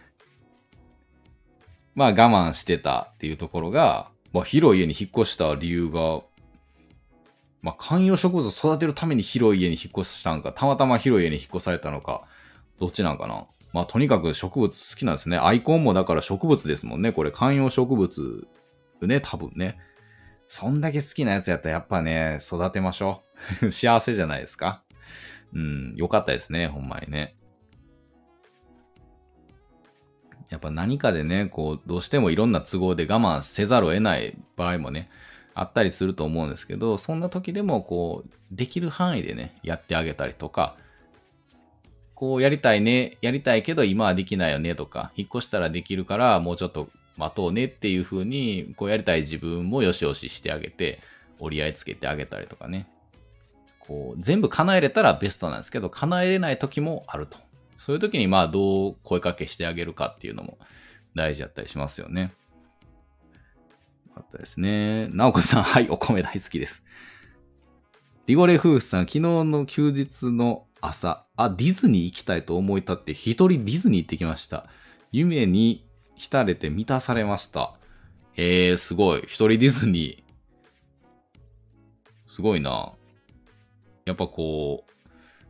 まあ我慢してたっていうところが、まあ、広い家に引っ越した理由が、まあ、観葉植物を育てるために広い家に引っ越したのか、たまたま広い家に引っ越されたのか、どっちなんかな。まあ、とにかく植物好きなんですね。アイコンもだから植物ですもんね。これ観葉植物ね、多分ね。そんだけ好きなやつやったらやっぱね、育てましょう。幸せじゃないですか。うん、よかったですね、ほんまにね。やっぱ何かでね、こう、どうしてもいろんな都合で我慢せざるを得ない場合もね、あったりすると思うんですけど、そんな時でもこう、できる範囲でね、やってあげたりとか、こうやりたいね、やりたいけど今はできないよねとか、引っ越したらできるからもうちょっと待とうねっていう風に、こうやりたい自分もよしよししてあげて、折り合いつけてあげたりとかね。こう、全部叶えれたらベストなんですけど、叶えれない時もあると。そういう時にまあどう声かけしてあげるかっていうのも大事だったりしますよね。よかったですね。なおこさん、はい、お米大好きです。リゴレ夫婦さん、昨日の休日の朝、あ、ディズニー行きたいと思い立って一人ディズニー行ってきました。夢に浸れて満たされました。へえ、すごい。一人ディズニー。すごいな。やっぱこう、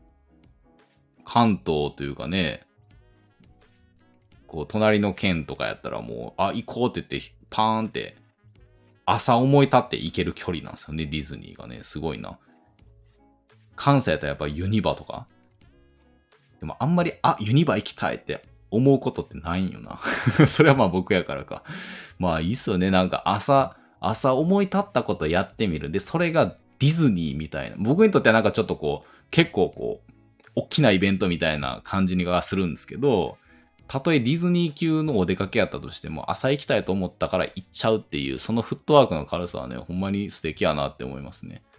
関東というかね、こう、隣の県とかやったらもう、あ、行こうって言って、パーンって、朝思い立って行ける距離なんですよね、ディズニーがね。すごいな。関西やったらやっぱユニバとか。でもあんまり、あ、ユニバ行きたいって思うことってないんよな。それはまあ僕やからか。まあいいっすよね。なんか朝、朝思い立ったことやってみる。で、それがディズニーみたいな。僕にとってはなんかちょっとこう、結構こう、大きなイベントみたいな感じがするんですけど、たとえディズニー級のお出かけやったとしても、朝行きたいと思ったから行っちゃうっていう、そのフットワークの軽さはね、ほんまに素敵やなって思いますね。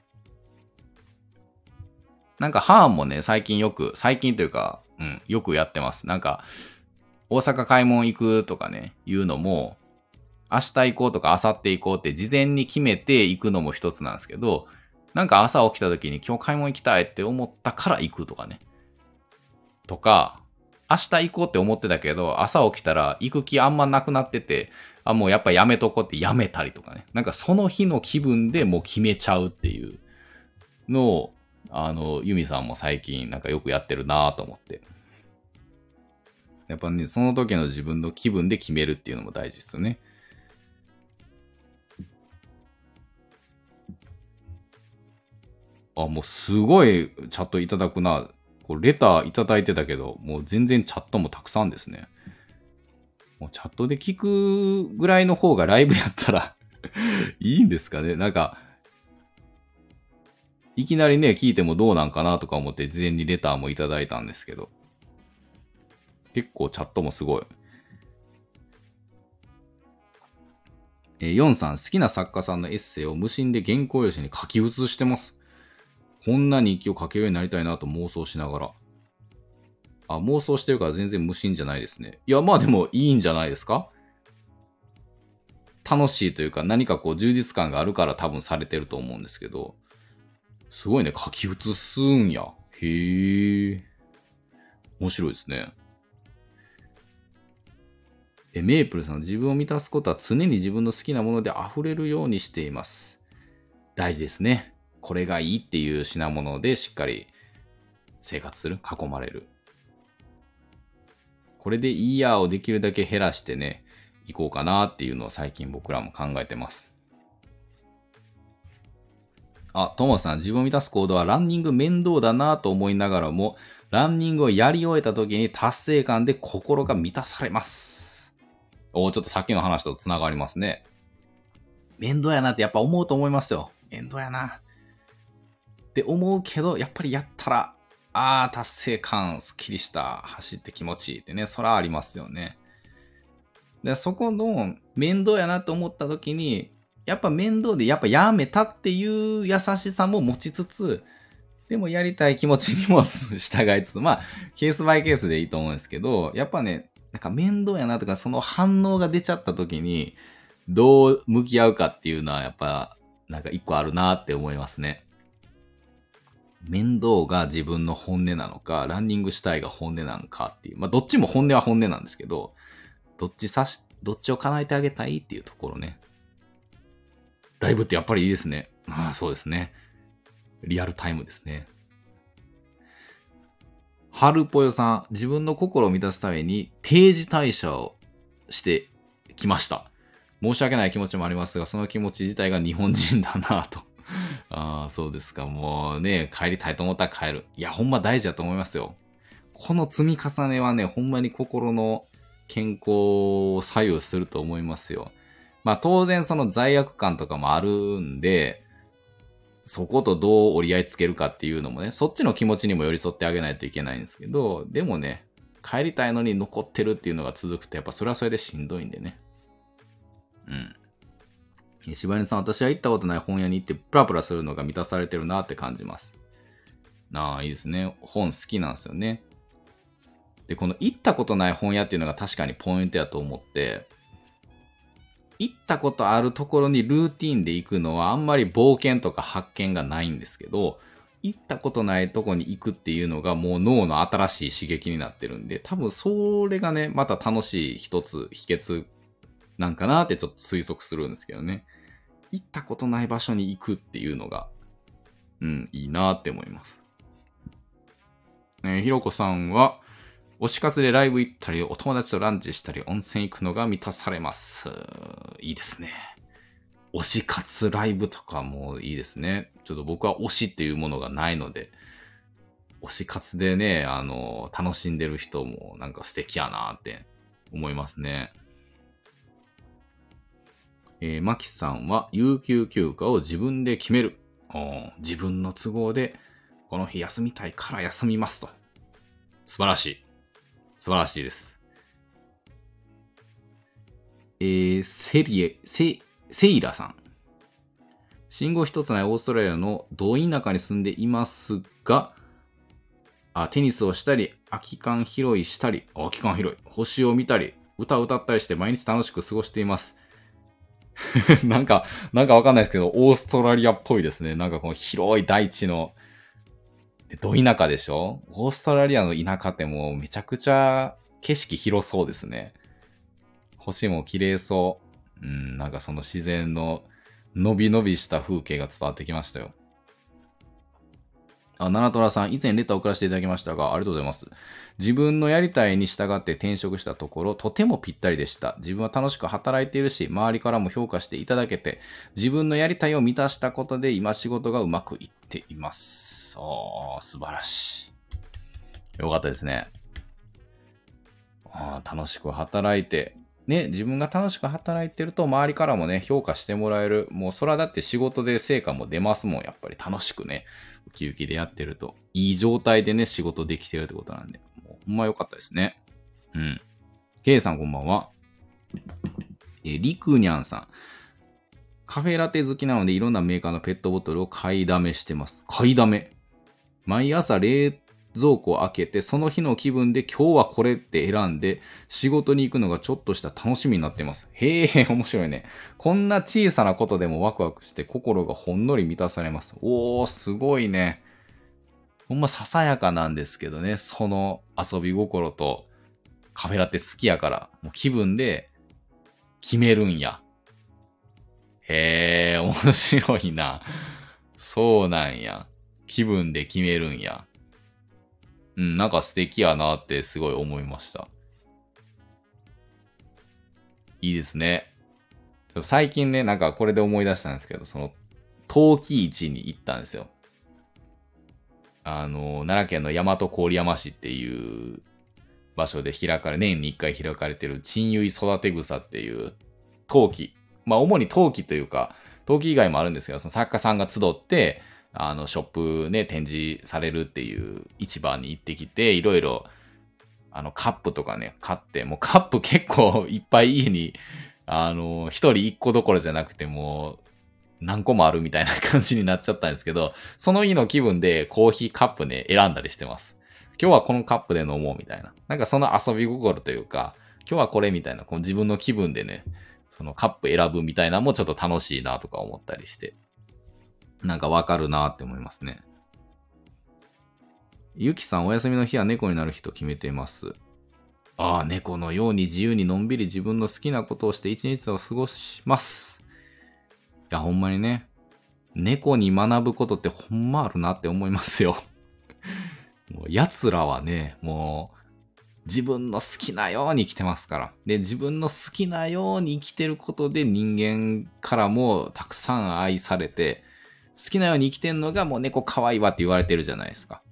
なんかハーンもね、最近よく、最近というか、うん、よくやってます。なんか、大阪買い物行くとかね、いうのも、明日行こうとか明後日行こうって事前に決めて行くのも一つなんですけど、なんか朝起きた時に今日買い物行きたいって思ったから行くとかね。とか、明日行こうって思ってたけど、朝起きたら行く気あんまなくなってて、あ、もうやっぱやめとこうってやめたりとかね。なんかその日の気分でもう決めちゃうっていうのを、あの、ユミさんも最近なんかよくやってるなぁと思って。やっぱね、その時の自分の気分で決めるっていうのも大事ですよね。あ、もうすごいチャットいただくな。こうレターいただいてたけど、もう全然チャットもたくさんですね。もうチャットで聞くぐらいの方がライブやったらいいんですかね。なんか、いきなりね、聞いてもどうなんかなとか思って事前にレターもいただいたんですけど、結構チャットもすごい。えー、ヨンさん、好きな作家さんのエッセイを無心で原稿用紙に書き写してます。こんな日記を書けるようになりたいなと妄想しながら。あ、妄想してるから全然無心じゃないですね。いや、まあでもいいんじゃないですか。楽しいというか何かこう充実感があるから多分されてると思うんですけど、すごいね、書き写すんや。へえ。面白いですね。え、メープルさん、自分を満たすことは常に自分の好きなもので溢れるようにしています。大事ですね。これがいいっていう品物でしっかり生活する、囲まれる。これでいいやをできるだけ減らしてね、いこうかなっていうのを最近僕らも考えてます。 あ、ともさん、自分を満たす行動はランニング面倒だなと思いながらも、ランニングをやり終えた時に達成感で心が満たされます。おー、ちょっとさっきの話とつながりますね。面倒やなってやっぱ思うと思いますよ。面倒やな。って思うけど、やっぱりやったら、あー、達成感、スッキリした、走って気持ちいいってね、そらありますよね。で、そこの面倒やなと思った時に、やっぱ面倒でやっぱやめたっていう優しさも持ちつつ、でもやりたい気持ちにも従いつつ、まあ、ケースバイケースでいいと思うんですけど、やっぱね、なんか面倒やなとか、その反応が出ちゃった時に、どう向き合うかっていうのは、やっぱ、なんか一個あるなって思いますね。面倒が自分の本音なのか、ランニングしたいが本音なのかっていう。まあ、どっちも本音は本音なんですけど、どっちさし、どっちを叶えてあげたいっていうところね。ライブってやっぱりいいですね。ああ、そうですね。リアルタイムですね。はるぽよさん、自分の心を満たすために定時退社をしてきました。申し訳ない気持ちもありますが、その気持ち自体が日本人だなと。ああ、そうですか。もうね、帰りたいと思ったら帰る。いや、ほんま大事だと思いますよ。この積み重ねはね、ほんまに心の健康を左右すると思いますよ。まあ当然その罪悪感とかもあるんで、そことどう折り合いつけるかっていうのもね、そっちの気持ちにも寄り添ってあげないといけないんですけど、でもね、帰りたいのに残ってるっていうのが続くと、やっぱそれはそれでしんどいんでね。うん。柴犬さん、私は行ったことない本屋に行ってプラプラするのが満たされてるなって感じます。なあ、いいですね。本好きなんですよね。で、この行ったことない本屋っていうのが確かにポイントやと思って、行ったことあるところにルーティンで行くのはあんまり冒険とか発見がないんですけど、行ったことないとこに行くっていうのがもう脳の新しい刺激になってるんで、多分それがね、また楽しい一つ秘訣なんかなってちょっと推測するんですけどね。行ったことない場所に行くっていうのが、うん、いいなって思います。えー、ひろこさんは、推し活でライブ行ったり、お友達とランチしたり、温泉行くのが満たされます。いいですね。推し活ライブとかもいいですね。ちょっと僕は推しっていうものがないので、推し活でね、あの、楽しんでる人もなんか素敵やなって思いますね。えー、マキさんは、有給休暇を自分で決める。自分の都合で、この日休みたいから休みますと。素晴らしい。素晴らしいです。えー、セリエ、セ、セイラさん。信号一つないオーストラリアのど田舎に住んでいますが、あテニスをしたり、空き缶拾いしたり、空き缶拾い、星を見たり、歌を歌ったりして毎日楽しく過ごしています。なんか、なんかわかんないですけど、オーストラリアっぽいですね。なんかこの広い大地の、ど田舎でしょ？オーストラリアの田舎ってもうめちゃくちゃ景色広そうですね。星も綺麗そう。うん、なんかその自然ののびのびした風景が伝わってきましたよ。あ、ナナトラさん、以前レターを送らせていただきましたが、ありがとうございます。自分のやりたいに従って転職したところ、とてもぴったりでした。自分は楽しく働いているし、周りからも評価していただけて、自分のやりたいを満たしたことで、今仕事がうまくいっています。あー、素晴らしい。よかったですね。あー、楽しく働いて、ね、自分が楽しく働いてると、周りからもね、評価してもらえる。もう、それはだって仕事で成果も出ますもん。やっぱり楽しくね、ウキウキでやってると。いい状態でね、仕事できてるってことなんで。もうほんま良かったですね。うん。ケイさんこんばんは。えー、リクニャンさん。カフェラテ好きなので、いろんなメーカーのペットボトルを買いだめしてます。買いだめ毎朝冷蔵庫を開けて、その日の気分で今日はこれって選んで、仕事に行くのがちょっとした楽しみになっています。へえ、面白いね。こんな小さなことでもワクワクして心がほんのり満たされます。おー、すごいね。ほんまささやかなんですけどね、その遊び心とカフェラテ好きやから、もう気分で決めるんや。へえ、面白いな。そうなんや。気分で決めるんや。うん、なんか素敵やなってすごい思いました。いいですね。最近ね、なんかこれで思い出したんですけど、その、 陶器市に行ったんですよ。あの、奈良県の大和郡山市っていう場所で開かれ、年に一回開かれてる陳結育て草っていう陶器。まあ主に陶器というか、陶器以外もあるんですけど、その作家さんが集って、あの、ショップね、展示されるっていう市場に行ってきて、いろいろ、あの、カップとかね、買って、もうカップ結構いっぱい家に、あの、一人一個どころじゃなくて、もう、何個もあるみたいな感じになっちゃったんですけど、その日の気分でコーヒーカップね、選んだりしてます。今日はこのカップで飲もうみたいな。なんかその遊び心というか、今日はこれみたいな、この自分の気分でね、そのカップ選ぶみたいなのもちょっと楽しいなとか思ったりして。なんかわかるなって思いますね。ゆきさん、お休みの日は猫になる日と決めています。ああ、猫のように自由にのんびり自分の好きなことをして一日を過ごします。いや、ほんまにね、猫に学ぶことってほんまあるなって思いますよ。もう奴らはね、もう自分の好きなように生きてますから。で、自分の好きなように生きてることで人間からもたくさん愛されて、好きなように生きてんのがもう猫可愛いわって言われてるじゃないですか。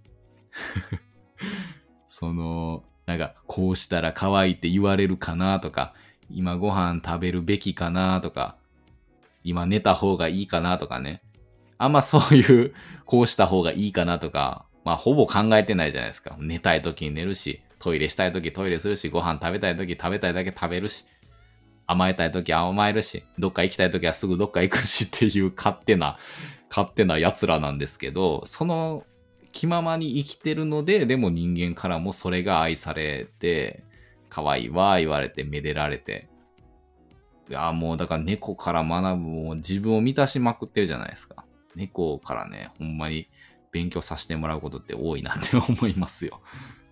その、なんか、こうしたら可愛いって言われるかなとか、今ご飯食べるべきかなとか、今寝た方がいいかなとかね。あんまそういう、こうした方がいいかなとか、まあほぼ考えてないじゃないですか。寝たい時に寝るし、トイレしたい時トイレするし、ご飯食べたい時食べたいだけ食べるし、甘えたい時甘えるし、どっか行きたい時はすぐどっか行くしっていう勝手な、勝手な奴らなんですけど、その気ままに生きてるので、でも人間からもそれが愛されて、可愛いわ言われて、めでられて。いや、もうだから猫から学ぶ、もう自分を満たしまくってるじゃないですか。猫からね、ほんまに勉強させてもらうことって多いなって思いますよ。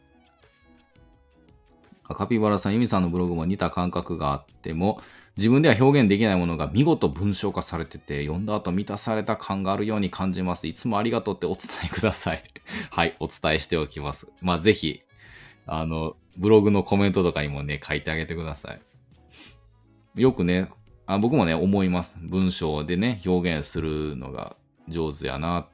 カピバラさん、ユミさんのブログも似た感覚があっても、自分では表現できないものが見事文章化されてて、読んだ後満たされた感があるように感じます。いつもありがとうってお伝えください。はい、お伝えしておきます。まあ、ぜひ、あの、ブログのコメントとかにもね、書いてあげてください。よくね、あ僕もね、思います。文章でね、表現するのが上手やなって。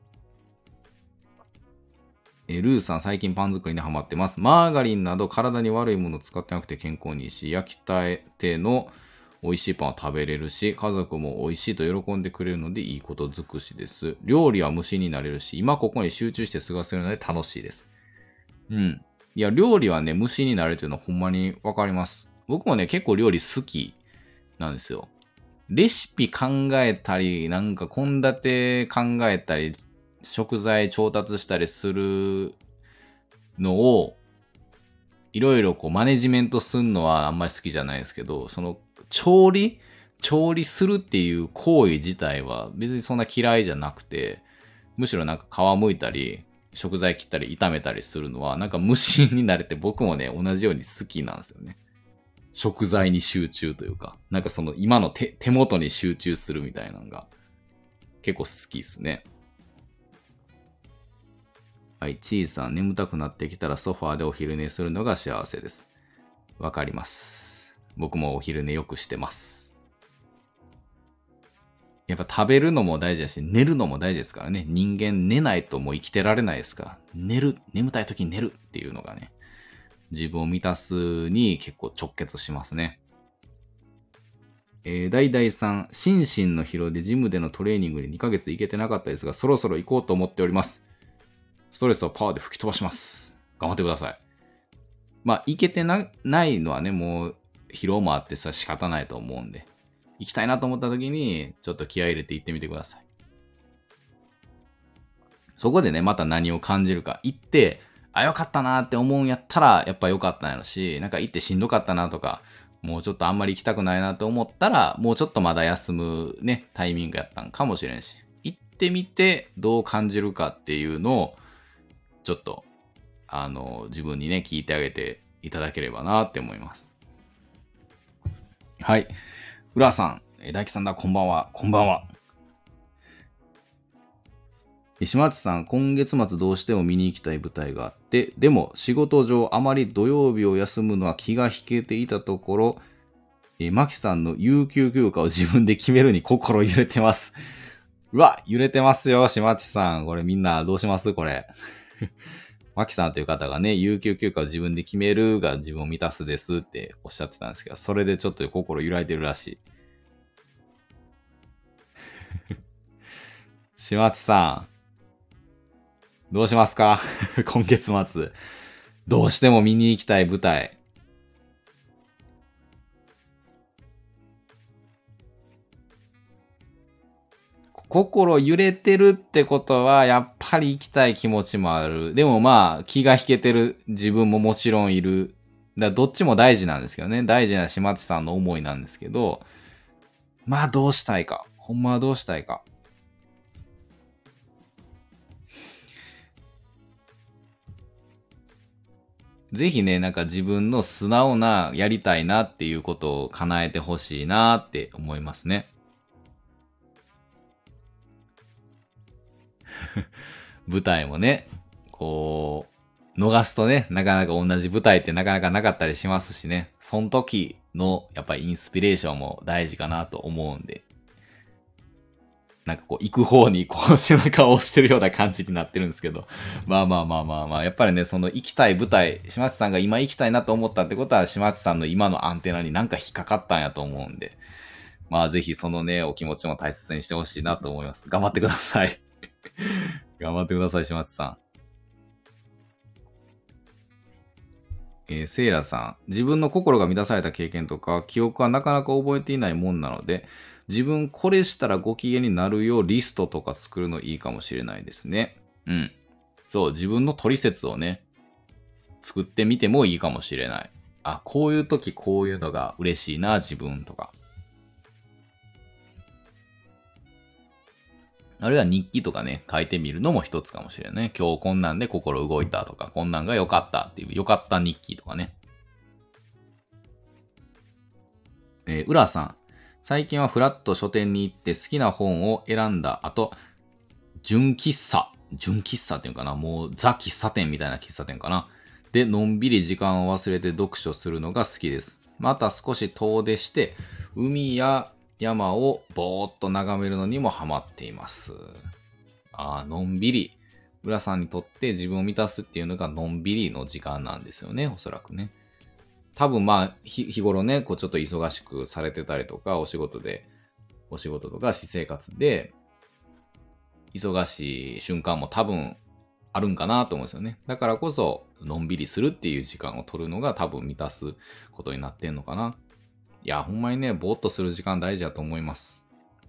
えルーさん、最近パン作りにハマってます。マーガリンなど体に悪いものを使ってなくて健康にいいし、焼きたての美味しいパンを食べれるし、家族も美味しいと喜んでくれるのでいいこと尽くしです。料理は無心になれるし、今ここに集中して過ごせるので楽しいです。うん。いや、料理はね、無心になれるというのはほんまにわかります。僕もね、結構料理好きなんですよ。レシピ考えたり、なんか献立考えたり、食材調達したりするのを、いろいろこうマネジメントするのはあんまり好きじゃないですけど、その調理調理するっていう行為自体は別にそんな嫌いじゃなくて、むしろなんか皮むいたり、食材切ったり炒めたりするのはなんか無心になれて僕もね、同じように好きなんですよね。食材に集中というか、なんかその今の 手, 手元に集中するみたいなのが結構好きですね。はい、ちいさん、眠たくなってきたらソファーでお昼寝するのが幸せです。わかります。僕もお昼寝よくしてます。やっぱ食べるのも大事だし、寝るのも大事ですからね。人間寝ないともう生きてられないですから。寝る、眠たい時に寝るっていうのがね、自分を満たすに結構直結しますね。えー、だいだいさん、心身の疲労でジムでのトレーニングににかげつ行けてなかったですが、そろそろ行こうと思っております。ストレスをパワーで吹き飛ばします。頑張ってください。まあ、行けて な, ないのはね、もう疲労もあってさ仕方ないと思うんで、行きたいなと思った時に、ちょっと気合い入れて行ってみてください。そこでね、また何を感じるか。行って、あ、よかったなって思うんやったら、やっぱよかったんやろし、なんか行ってしんどかったなとか、もうちょっとあんまり行きたくないなと思ったら、もうちょっとまだ休むね、タイミングやったんかもしれんし、行ってみてどう感じるかっていうのを、ちょっと、あの、自分にね、聞いてあげていただければなって思います。はい。浦さん、大樹さんだ、こんばんは。こんばんは。島津さん、今月末どうしても見に行きたい舞台があって、でも仕事上あまり土曜日を休むのは気が引けていたところ、えマキさんの有給休暇を自分で決めるに心揺れてます。 うわ、揺れてますよ、しまちさん。これみんなどうしますこれ。マキさんという方がね、有給休暇を自分で決めるが自分を満たすですっておっしゃってたんですけど、それでちょっと心揺らいでるらしい。しまちさん、どうしますか今月末。どうしても見に行きたい舞台。心揺れてるってことは、やっぱり行きたい気持ちもある。でもまあ、気が引けてる自分ももちろんいる。だからどっちも大事なんですけどね。大事な島地さんの思いなんですけど、まあどうしたいか。ほんまはどうしたいか。ぜひね、なんか自分の素直なやりたいなっていうことを叶えてほしいなって思いますね。舞台もね、こう、逃すとね、なかなか同じ舞台ってなかなかなかったりしますしね。その時のやっぱりインスピレーションも大事かなと思うんで。なんかこう、行く方にこう背中を押してるような感じになってるんですけど。まあまあまあまあまあ、やっぱりね、その行きたい舞台、島津さんが今行きたいなと思ったってことは、島津さんの今のアンテナになんか引っかかったんやと思うんで。まあぜひそのね、お気持ちも大切にしてほしいなと思います。頑張ってください。頑張ってください、島津さん。えー、セイラさん。自分の心が満たされた経験とか、記憶はなかなか覚えていないもんなので、自分これしたらご機嫌になるようリストとか作るのいいかもしれないですね。うん。そう、自分の取説をね、作ってみてもいいかもしれない。あ、こういう時こういうのが嬉しいな、自分とか。あるいは日記とかね、書いてみるのも一つかもしれないね。今日こんなんで心動いたとか、こんなんが良かったっていう、良かった日記とかね。えー、浦さん。最近はフラッと書店に行って好きな本を選んだ後、純喫茶、純喫茶っていうかな、もうザ喫茶店みたいな喫茶店かな。で、のんびり時間を忘れて読書するのが好きです。また少し遠出して、海や山をぼーっと眺めるのにもハマっています。あー、のんびり。浦さんにとって自分を満たすっていうのがのんびりの時間なんですよね、おそらくね。多分まあ、日頃ね、こうちょっと忙しくされてたりとか、お仕事で、お仕事とか私生活で、忙しい瞬間も多分あるんかなと思うんですよね。だからこそ、のんびりするっていう時間を取るのが多分満たすことになってんのかな。いや、ほんまにね、ぼーっとする時間大事だと思います。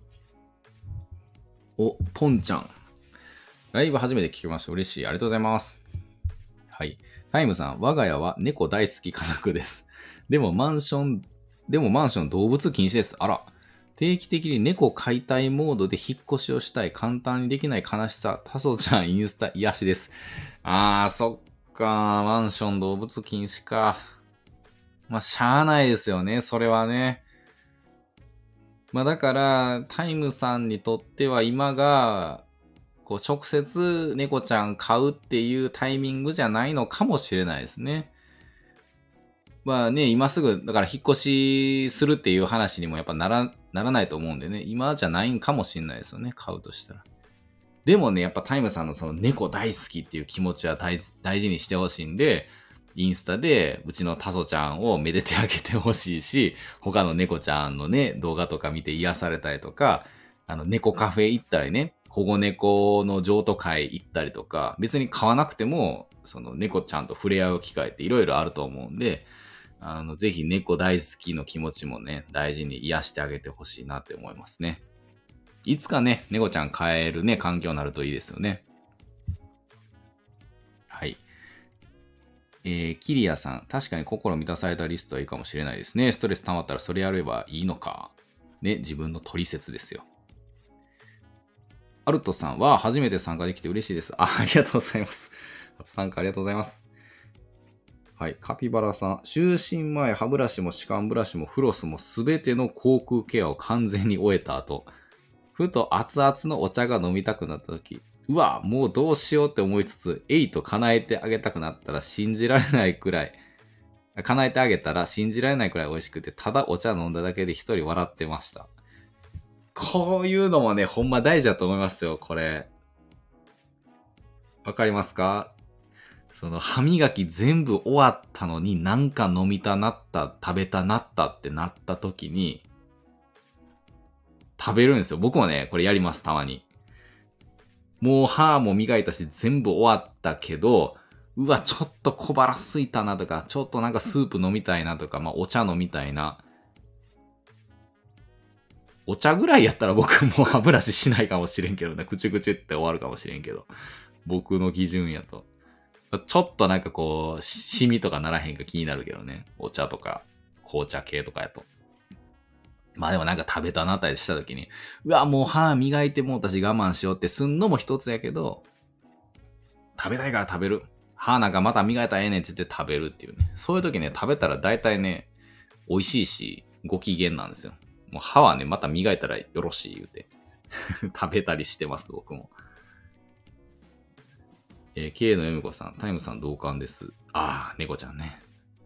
お、ポンちゃん。ライブ初めて聞きました。嬉しい。ありがとうございます。はい。タイムさん、我が家は猫大好き家族です。でもマンション、でもマンション動物禁止です。あら。定期的に猫解体モードで引っ越しをしたい。簡単にできない悲しさ。タソちゃんインスタ癒しです。あー、そっか。マンション動物禁止か。まあ、しゃーないですよね。それはね。まあ、だから、タイムさんにとっては今が、こう直接猫ちゃん飼うっていうタイミングじゃないのかもしれないですね。まあね、今すぐ、だから引っ越しするっていう話にもやっぱなら、ならないと思うんでね、今じゃないんかもしれないですよね、買うとしたら。でもね、やっぱタイムさんのその猫大好きっていう気持ちは大大事にしてほしいんで、インスタでうちのタソちゃんをめでてあげてほしいし、他の猫ちゃんのね、動画とか見て癒されたりとか、あの、猫カフェ行ったりね、保護猫の譲渡会行ったりとか、別に飼わなくても、その猫ちゃんと触れ合う機会っていろいろあると思うんで、あの、ぜひ猫大好きの気持ちもね、大事に癒してあげてほしいなって思いますね。いつかね、猫ちゃん飼えるね、環境になるといいですよね。はい。えー、キリアさん。確かに心満たされたリストはいいかもしれないですね。ストレス溜まったらそれやればいいのか。ね、自分の取説ですよ。アルトさんは初めて参加できて嬉しいです。あ、ありがとうございます。初参加ありがとうございます。はい。カピバラさん。就寝前、歯ブラシも歯間ブラシもフロスもすべての口腔ケアを完全に終えた後、ふと熱々のお茶が飲みたくなった時、うわ、もうどうしようって思いつつ、えいと叶えてあげたくなったら信じられないくらい、叶えてあげたら信じられないくらい美味しくて、ただお茶飲んだだけで一人笑ってました。 こういうのもね、ほんま大事だと思いますよ、これ。わかりますか？その歯磨き全部終わったのになんか飲みたなった、食べたなったってなった時に、食べるんですよ。僕もね、これやります、たまに。もう歯も磨いたし全部終わったけど、うわ、ちょっと小腹空いたなとか、ちょっとなんかスープ飲みたいなとか、まあお茶飲みたいな。お茶ぐらいやったら僕もう歯ブラシしないかもしれんけどね。くちゅくちゅって終わるかもしれんけど。僕の基準やと。ちょっとなんかこう、シミとかならへんか気になるけどね。お茶とか、紅茶系とかやと。まあでもなんか食べたなったりした時に、うわ、もう歯磨いてもうたし我慢しようってすんのも一つやけど、食べたいから食べる。歯なんかまた磨いたらええねんって言って食べるっていうね。そういう時ね、食べたら大体ね、美味しいし、ご機嫌なんですよ。もう歯はね、また磨いたらよろしい言うて。食べたりしてます、僕も。えー、K のエミコさん、タイムさん同感です。あー、猫ちゃんね。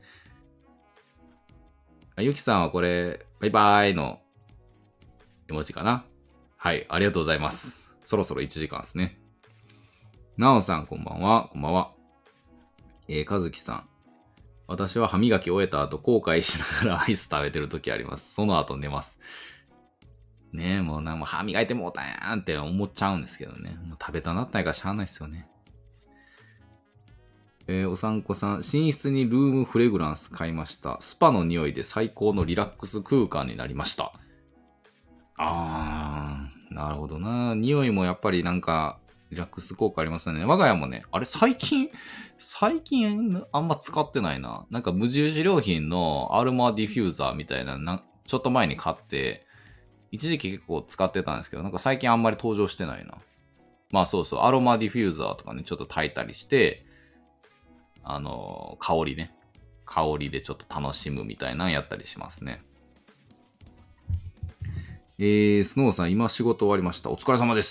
ゆきさんはこれ、バイバーイの絵文字かな。はい、ありがとうございます。そろそろいちじかんですね。なおさん、こんばんは。こんばんは。えー、かずきさん。私は歯磨き終えた後、後悔しながらアイス食べてる時あります。その後寝ます。ねえ、もうなんか歯磨いてもうたんやんって思っちゃうんですけどね。もう食べたなったんやからしゃあないっすよね。えー、おさんこさん、寝室にルームフレグランス買いました。スパの匂いで最高のリラックス空間になりました。あー、なるほどな。匂いもやっぱりなんか、リラックス効果ありますよね。我が家もね、あれ最近、最近あんま使ってないな。なんか無印良品のアロマディフューザーみたいな、なちょっと前に買って、一時期結構使ってたんですけど、なんか最近あんまり登場してないな。まあそうそう、アロマディフューザーとかね、ちょっと炊いたりして、あのー、香りね。香りでちょっと楽しむみたいなのやったりしますね。えー、スノーさん、今仕事終わりました。お疲れ様です。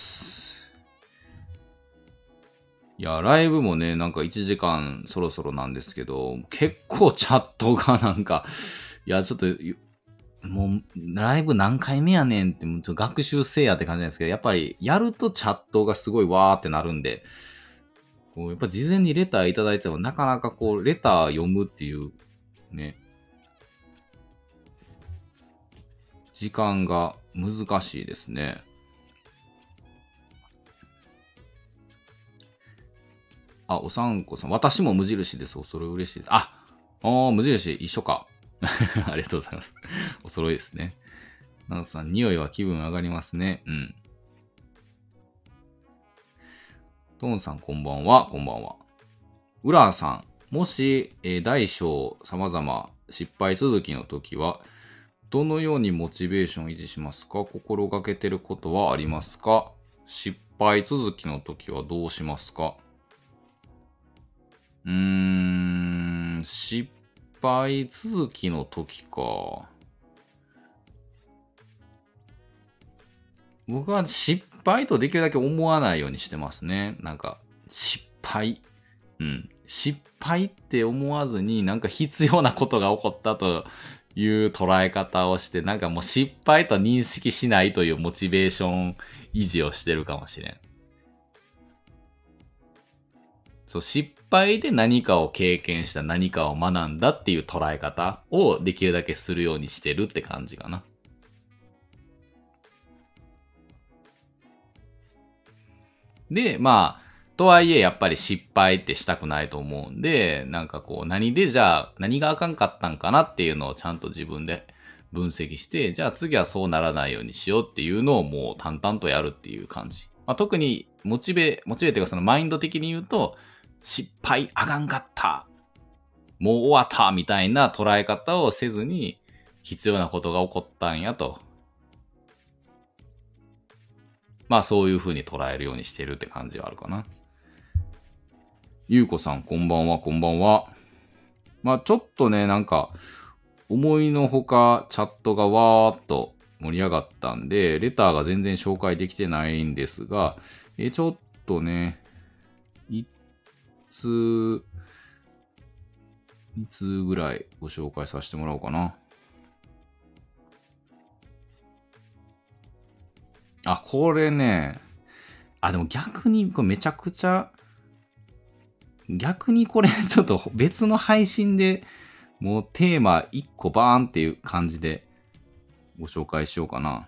いや、ライブもね、なんかいちじかんそろそろなんですけど、結構チャットがなんか、いや、ちょっと、もう、ライブ何回目やねんって、もうちょっと学習せえやって感じなんですけど、やっぱり、やるとチャットがすごいわーってなるんで、こうやっぱ事前にレターいただいても、なかなかこう、レター読むっていう、ね、時間が難しいですね。あ、おさんこさん。私も無印です。お揃い嬉しいです。あ、あー無印一緒か。ありがとうございます。お揃いですね。なのさん、匂いは気分上がりますね。うん。トンさん、こんばんは。こんばんは。ウラーさん、もし、えー大小様々失敗続きの時は、どのようにモチベーションを維持しますか？心がけてることはありますか？失敗続きの時はどうしますか？うーん、失敗続きの時か。僕は失敗とできるだけ思わないようにしてますね。なんか、失敗。うん。失敗って思わずに、なんか必要なことが起こったという捉え方をして、なんかもう失敗と認識しないというモチベーション維持をしてるかもしれん。そう、失敗で何かを経験した、何かを学んだっていう捉え方をできるだけするようにしてるって感じかな。で、まあ、とはいえやっぱり失敗ってしたくないと思うんで、なんかこう何でじゃあ何があかんかったんかなっていうのをちゃんと自分で分析して、じゃあ次はそうならないようにしようっていうのをもう淡々とやるっていう感じ。まあ、特にモチベ、モチベっていうかそのマインド的に言うと、失敗あかんかった。もう終わったみたいな捉え方をせずに、必要なことが起こったんやと。まあそういう風に捉えるようにしてるって感じはあるかな。ゆうこさん、こんばんは、こんばんは。まあちょっとね、なんか、思いのほかチャットがわーっと盛り上がったんで、レターが全然紹介できてないんですが、えちょっとね、いつ、いつぐらいご紹介させてもらおうかな。 あ、これね、あ、でも逆に、これめちゃくちゃ、逆にこれちょっと別の配信でもうテーマいっこバーンっていう感じでご紹介しようかな。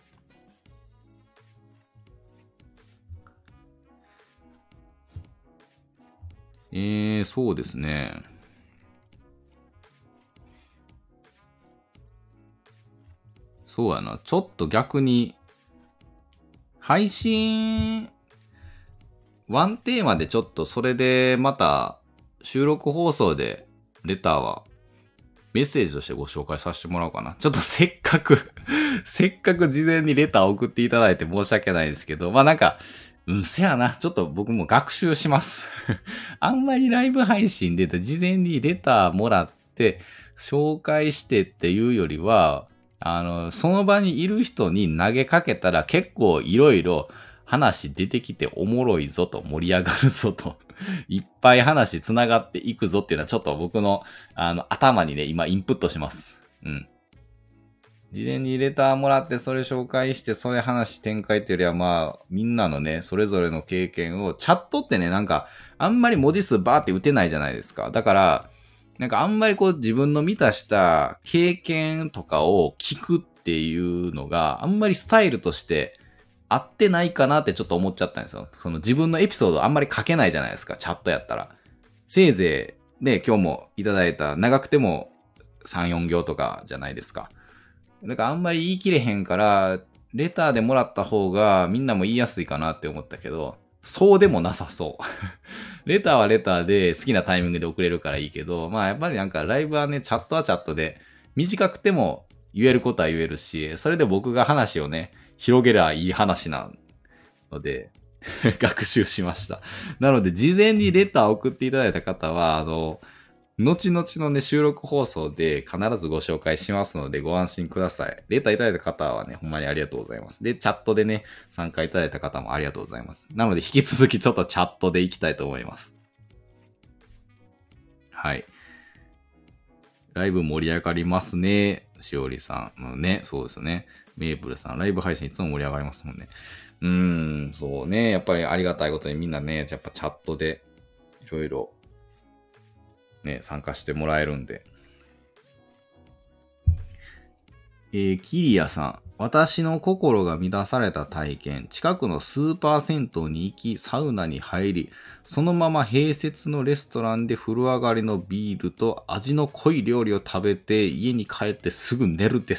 えー、そうですね。そうやな。ちょっと逆に、配信、ワンテーマでちょっとそれでまた収録放送でレターはメッセージとしてご紹介させてもらおうかな。ちょっとせっかくせっかく事前にレター送っていただいて申し訳ないですけど、まあなんか、うん、せやな。ちょっと僕も学習しますあんまりライブ配信で事前にレターもらって紹介してっていうよりは、あの、その場にいる人に投げかけたら結構いろいろ話出てきておもろいぞと盛り上がるぞといっぱい話つながっていくぞっていうのはちょっと僕のあの頭にね今インプットします。うん。事前にレターもらってそれ紹介してそれ話展開っていうよりはまあみんなのねそれぞれの経験をチャットってねなんかあんまり文字数バーって打てないじゃないですか。だからなんかあんまりこう自分の満たした経験とかを聞くっていうのがあんまりスタイルとして合ってないかなってちょっと思っちゃったんですよ。その自分のエピソードあんまり書けないじゃないですか、チャットやったら。せいぜいね、今日もいただいた長くてもさん、よん行とかじゃないですか。だからあんまり言い切れへんから、レターでもらった方がみんなも言いやすいかなって思ったけど、そうでもなさそう。レターはレターで好きなタイミングで送れるからいいけど、まあやっぱりなんかライブはね、チャットはチャットで短くても言えることは言えるし、それで僕が話をね、広げりゃいい話なので、学習しました。なので、事前にレターを送っていただいた方は、あの、後々のね、収録放送で必ずご紹介しますので、ご安心ください。レターいただいた方はね、ほんまにありがとうございます。で、チャットでね、参加いただいた方もありがとうございます。なので、引き続きちょっとチャットでいきたいと思います。はい。ライブ盛り上がりますね。しおりさん。もうね、そうですね。メープルさん、ライブ配信いつも盛り上がりますもんね。うーん、そうね。やっぱりありがたいことにみんなね、やっぱチャットでいろいろね、参加してもらえるんで。えー、キリアさん。私の心が乱された体験。近くのスーパー銭湯に行き、サウナに入り、そのまま併設のレストランで風呂上がりのビールと味の濃い料理を食べて、家に帰ってすぐ寝るです。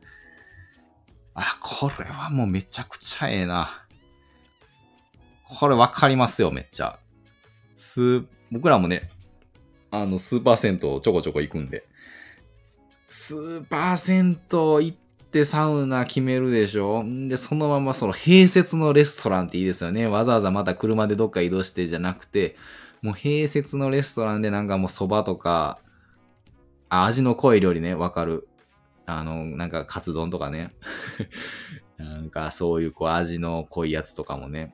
あ、これはもうめちゃくちゃええな。これわかりますよ、めっちゃ。ス僕らもね、あの、スーパー銭湯ちょこちょこ行くんで。スーパー銭湯行ってサウナ決めるでしょ。んで、そのままその併設のレストランっていいですよね。わざわざまた車でどっか移動してじゃなくて、もう併設のレストランでなんかもう蕎麦とか、あ、味の濃い料理ね、わかる。あの、なんかカツ丼とかね。なんかそういうこう味の濃いやつとかもね。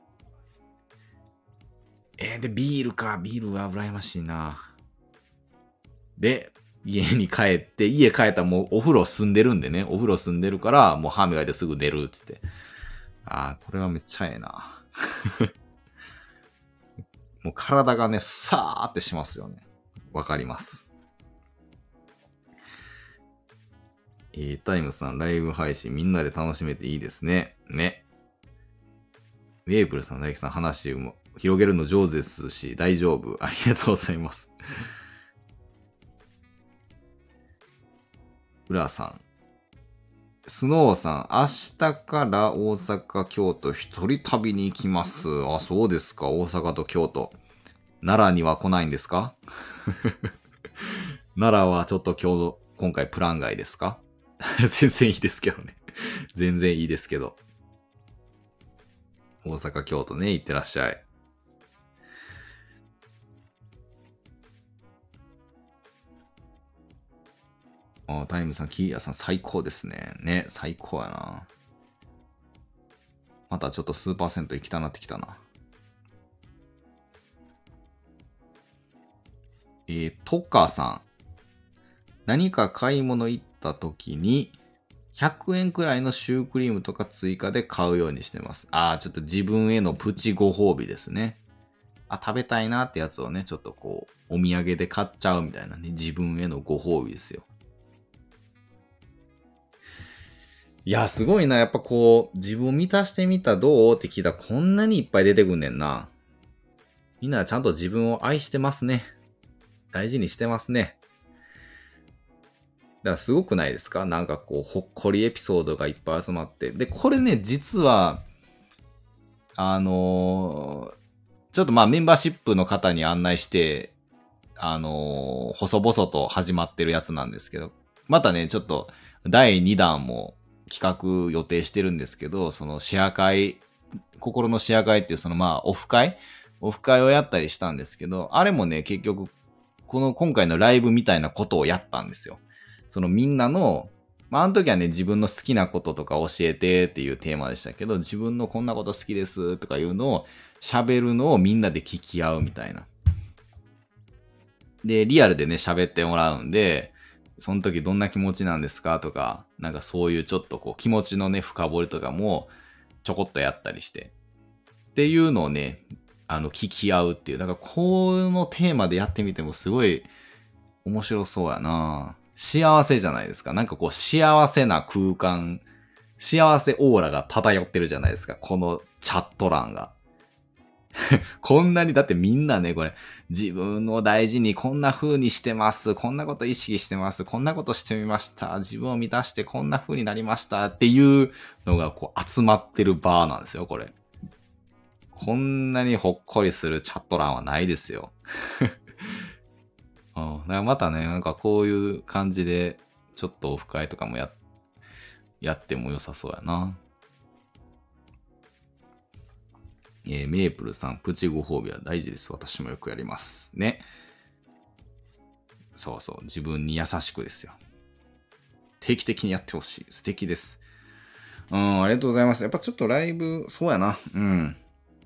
えー、で、ビールか。ビールは羨ましいな。で、家に帰って、家帰ったらもうお風呂住んでるんでね。お風呂住んでるから、もう歯磨いてすぐ寝るっつって。ああ、これはめっちゃええな。もう体がね、さーってしますよね。わかります。えー、タイムさん、ライブ配信みんなで楽しめていいですね。ね。ウェーブルさん、大樹さん、話も広げるの上手ですし、大丈夫。ありがとうございます。浦さん。スノーさん、明日から大阪、京都一人旅に行きます。あ、そうですか。大阪と京都。奈良には来ないんですか奈良はちょっと今日、今回プラン外ですか全然いいですけどね。全然いいですけど。大阪、京都ね、行ってらっしゃい。あ、タイムさん、キーヤさん、最高ですね。ね、最高やな。またちょっとスーパー銭湯行きたなってきたな。えー、トッカーさん。何か買い物行った時に、 ひゃくえんくらいのシュークリームとか追加で買うようにしてます。ああ、ちょっと自分へのプチご褒美ですね。あ、食べたいなってやつをね、ちょっとこう、お土産で買っちゃうみたいなね、自分へのご褒美ですよ。いや、すごいな。やっぱこう、自分を満たしてみたどうって聞いたらこんなにいっぱい出てくんねんな。みんなちゃんと自分を愛してますね。大事にしてますね。だからすごくないですか？なんかこう、ほっこりエピソードがいっぱい集まって。で、これね、実は、あのーちょっとまあメンバーシップの方に案内して、あのー細々と始まってるやつなんですけど、またね、ちょっとだいにだんも企画予定してるんですけど、そのシェア会、心のシェア会っていうそのまあオフ会オフ会をやったりしたんですけど、あれもね、結局、この今回のライブみたいなことをやったんですよ。そのみんなの、まあ、あの時はね、自分の好きなこととか教えてっていうテーマでしたけど、自分のこんなこと好きですとかいうのを喋るのをみんなで聞き合うみたいな。で、リアルでね、喋ってもらうんで、その時どんな気持ちなんですかとか、なんかそういうちょっとこう気持ちのね、深掘りとかもちょこっとやったりして。っていうのをね、あの、聞き合うっていう。だからこのテーマでやってみてもすごい面白そうやな。幸せじゃないですか。なんかこう幸せな空間、幸せオーラが漂ってるじゃないですか。このチャット欄が。こんなに、だってみんなね、これ、自分を大事にこんな風にしてます。こんなこと意識してます。こんなことしてみました。自分を満たしてこんな風になりました。っていうのがこう集まってるバーなんですよ、これ。こんなにほっこりするチャット欄はないですよ。うん、だからまたね、なんかこういう感じで、ちょっとオフ会とかもや、やっても良さそうやな。えー、メープルさん、プチご褒美は大事です。私もよくやります。ね。そうそう。自分に優しくですよ。定期的にやってほしい。素敵です。うん、ありがとうございます。やっぱちょっとライブ、そうやな。うん。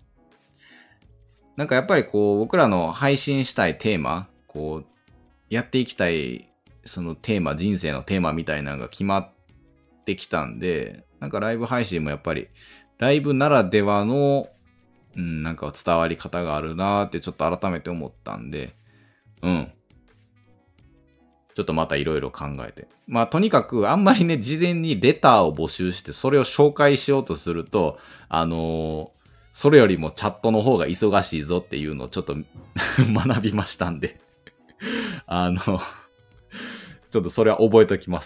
なんかやっぱりこう、僕らの配信したいテーマ、こう、やっていきたい、そのテーマ、人生のテーマみたいなのが決まってきたんで、なんかライブ配信もやっぱり、ライブならではの、うん、なんか伝わり方があるなーってちょっと改めて思ったんで、うん。ちょっとまたいろいろ考えて。まあとにかくあんまりね、事前にレターを募集してそれを紹介しようとすると、あのー、それよりもチャットの方が忙しいぞっていうのをちょっと学びましたんであの、ちょっとそれは覚えときます。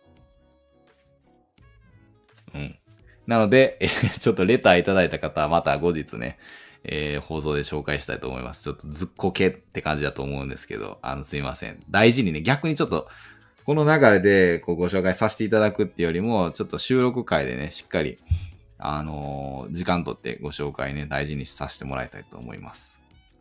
うん。なので、えーちょっとレターいただいた方はまた後日ね、えー放送で紹介したいと思います。ちょっとずっこけって感じだと思うんですけど、あの、すいません。大事にね、逆にちょっと、この流れでこうご紹介させていただくっていうよりも、ちょっと収録会でね、しっかり、あのー時間とってご紹介ね、大事にさせてもらいたいと思います。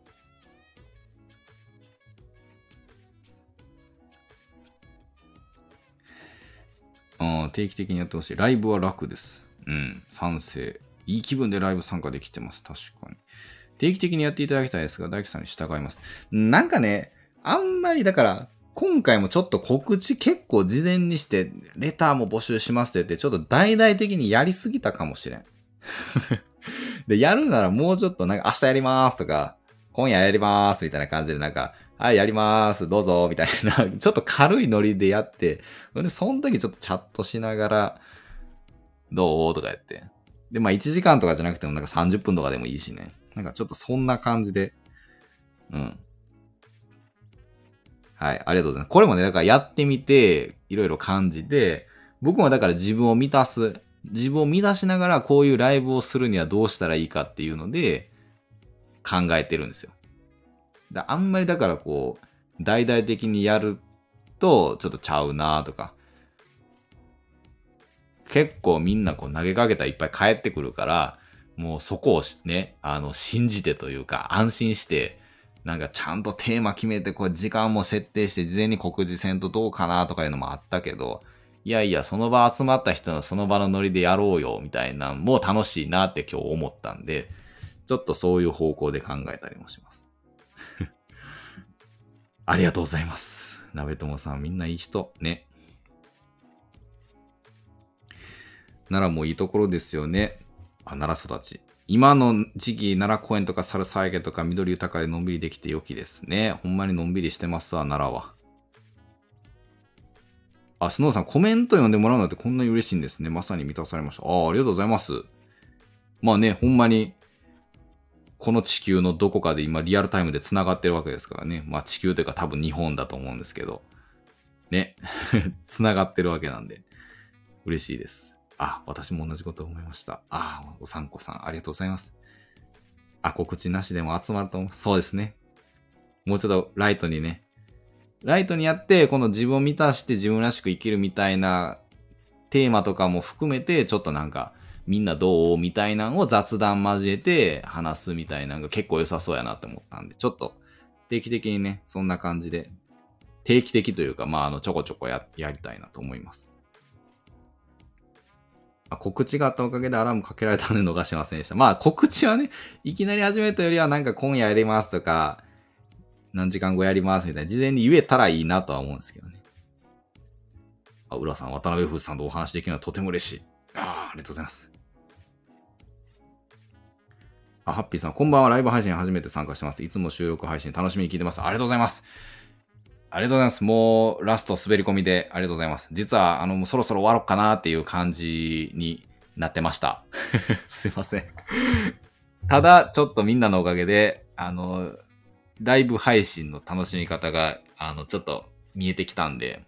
うん、定期的にやってほしい。ライブは楽です。うん、賛成。いい気分でライブ参加できてます。確かに。定期的にやっていただきたいですが、大樹さんに従います。なんかね、あんまりだから、今回もちょっと告知結構事前にして、レターも募集しますって言って、ちょっと大々的にやりすぎたかもしれん。で、やるならもうちょっとなんか明日やりますとか、今夜やりますみたいな感じでなんか、はい、やります、どうぞ、みたいな、ちょっと軽いノリでやって、で、その時ちょっとチャットしながら、どうとかやって。で、まあいちじかんとかじゃなくてもなんかさんじゅっぷんとかでもいいしね。なんかちょっとそんな感じで。うん。はい、ありがとうございます。これもね、だからやってみて、いろいろ感じて、僕もだから自分を満たす。自分を満たしながらこういうライブをするにはどうしたらいいかっていうので考えてるんですよ。だあんまりだからこう、大々的にやるとちょっとちゃうなとか、結構みんなこう投げかけたらいっぱい返ってくるから、もうそこをね、あの、信じてというか安心して、なんかちゃんとテーマ決めて、こう時間も設定して事前に告示せんとどうかなとかいうのもあったけど、いやいや、その場集まった人のその場のノリでやろうよ、みたいなもう楽しいなって今日思ったんで、ちょっとそういう方向で考えたりもします。ありがとうございます。鍋友さんみんないい人。ね。 奈良もいいところですよね。あ、奈良育ち。今の時期、奈良公園とか猿沢池とか緑豊かでのんびりできて良きですね。ほんまにのんびりしてますわ、奈良は。あ、スノーさん、コメント読んでもらうなんてこんなに嬉しいんですね。まさに満たされました。ああ、ありがとうございます。まあね、ほんまに、この地球のどこかで今リアルタイムで繋がってるわけですからね。まあ地球というか多分日本だと思うんですけど。ね。繋がってるわけなんで。嬉しいです。あ、私も同じこと思いました。あ、おさんこさん、ありがとうございます。あ、告知なしでも集まると思う。そうですね。もうちょっとライトにね。ライトにやって、この自分を満たして自分らしく生きるみたいなテーマとかも含めて、ちょっとなんか、みんなどうみたいなのを雑談交えて話すみたいなのが結構良さそうやなって思ったんで、ちょっと定期的にね、そんな感じで、定期的というか、まあ、あの、ちょこちょこや、やりたいなと思います。あ、告知があったおかげでアラームかけられたので逃しませんでした。まあ、告知はね、いきなり始めたよりはなんか今夜やりますとか、何時間後やりますみたいな、事前に言えたらいいなとは思うんですけどね。あ、浦さん、渡辺夫婦さんとお話できるのはとても嬉しい。ああ、ありがとうございます。あ、ハッピーさん、こんばんは。ライブ配信初めて参加してます。いつも収録配信楽しみに聞いてます。ありがとうございます。ありがとうございます。もう、ラスト滑り込みでありがとうございます。実は、あの、もうそろそろ終わろうかなっていう感じになってました。すいません。ただ、ちょっとみんなのおかげで、あの、ライブ配信の楽しみ方が、あの、ちょっと見えてきたんで、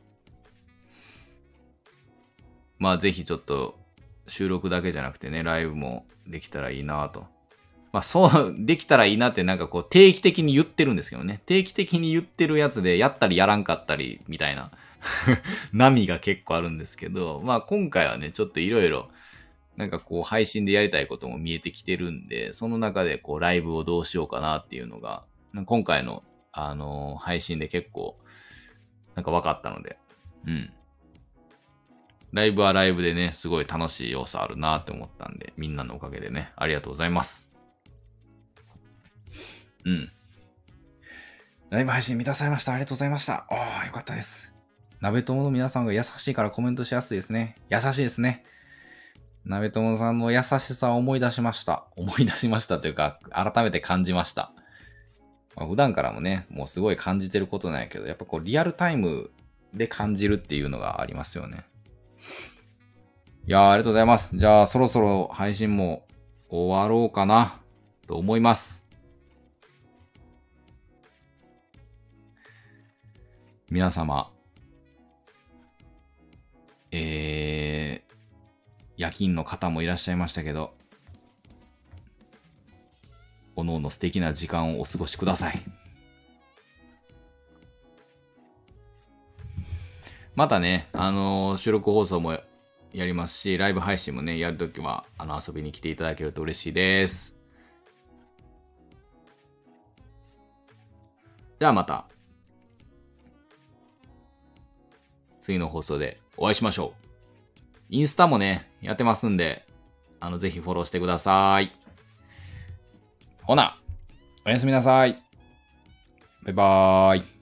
まあ、ぜひちょっと、収録だけじゃなくてね、ライブもできたらいいなと。まあそう、できたらいいなってなんかこう定期的に言ってるんですけどね。定期的に言ってるやつでやったりやらんかったりみたいな波が結構あるんですけど、まあ今回はね、ちょっといろいろなんかこう配信でやりたいことも見えてきてるんで、その中でこうライブをどうしようかなっていうのが、今回のあのー、配信で結構なんか分かったので、うん。ライブはライブでね、すごい楽しい要素あるなって思ったんで、みんなのおかげでね、ありがとうございます。うん。ライブ配信満たされました。ありがとうございました。ああ、よかったです。鍋友の皆さんが優しいからコメントしやすいですね。優しいですね。鍋友さんの優しさを思い出しました。思い出しましたというか、改めて感じました。まあ、普段からもね、もうすごい感じてることなんやけど、やっぱこうリアルタイムで感じるっていうのがありますよね。いやー、ありがとうございます。じゃあ、そろそろ配信も終わろうかな、と思います。皆様、えー、夜勤の方もいらっしゃいましたけど、おのおの素敵な時間をお過ごしください。またね、あのー、収録放送もやりますし、ライブ配信もね、やるときは、あの、遊びに来ていただけると嬉しいです。じゃあまた、次の放送でお会いしましょう。インスタもね、やってますんで、あの、ぜひフォローしてください。ほな、おやすみなさい。バイバーイ。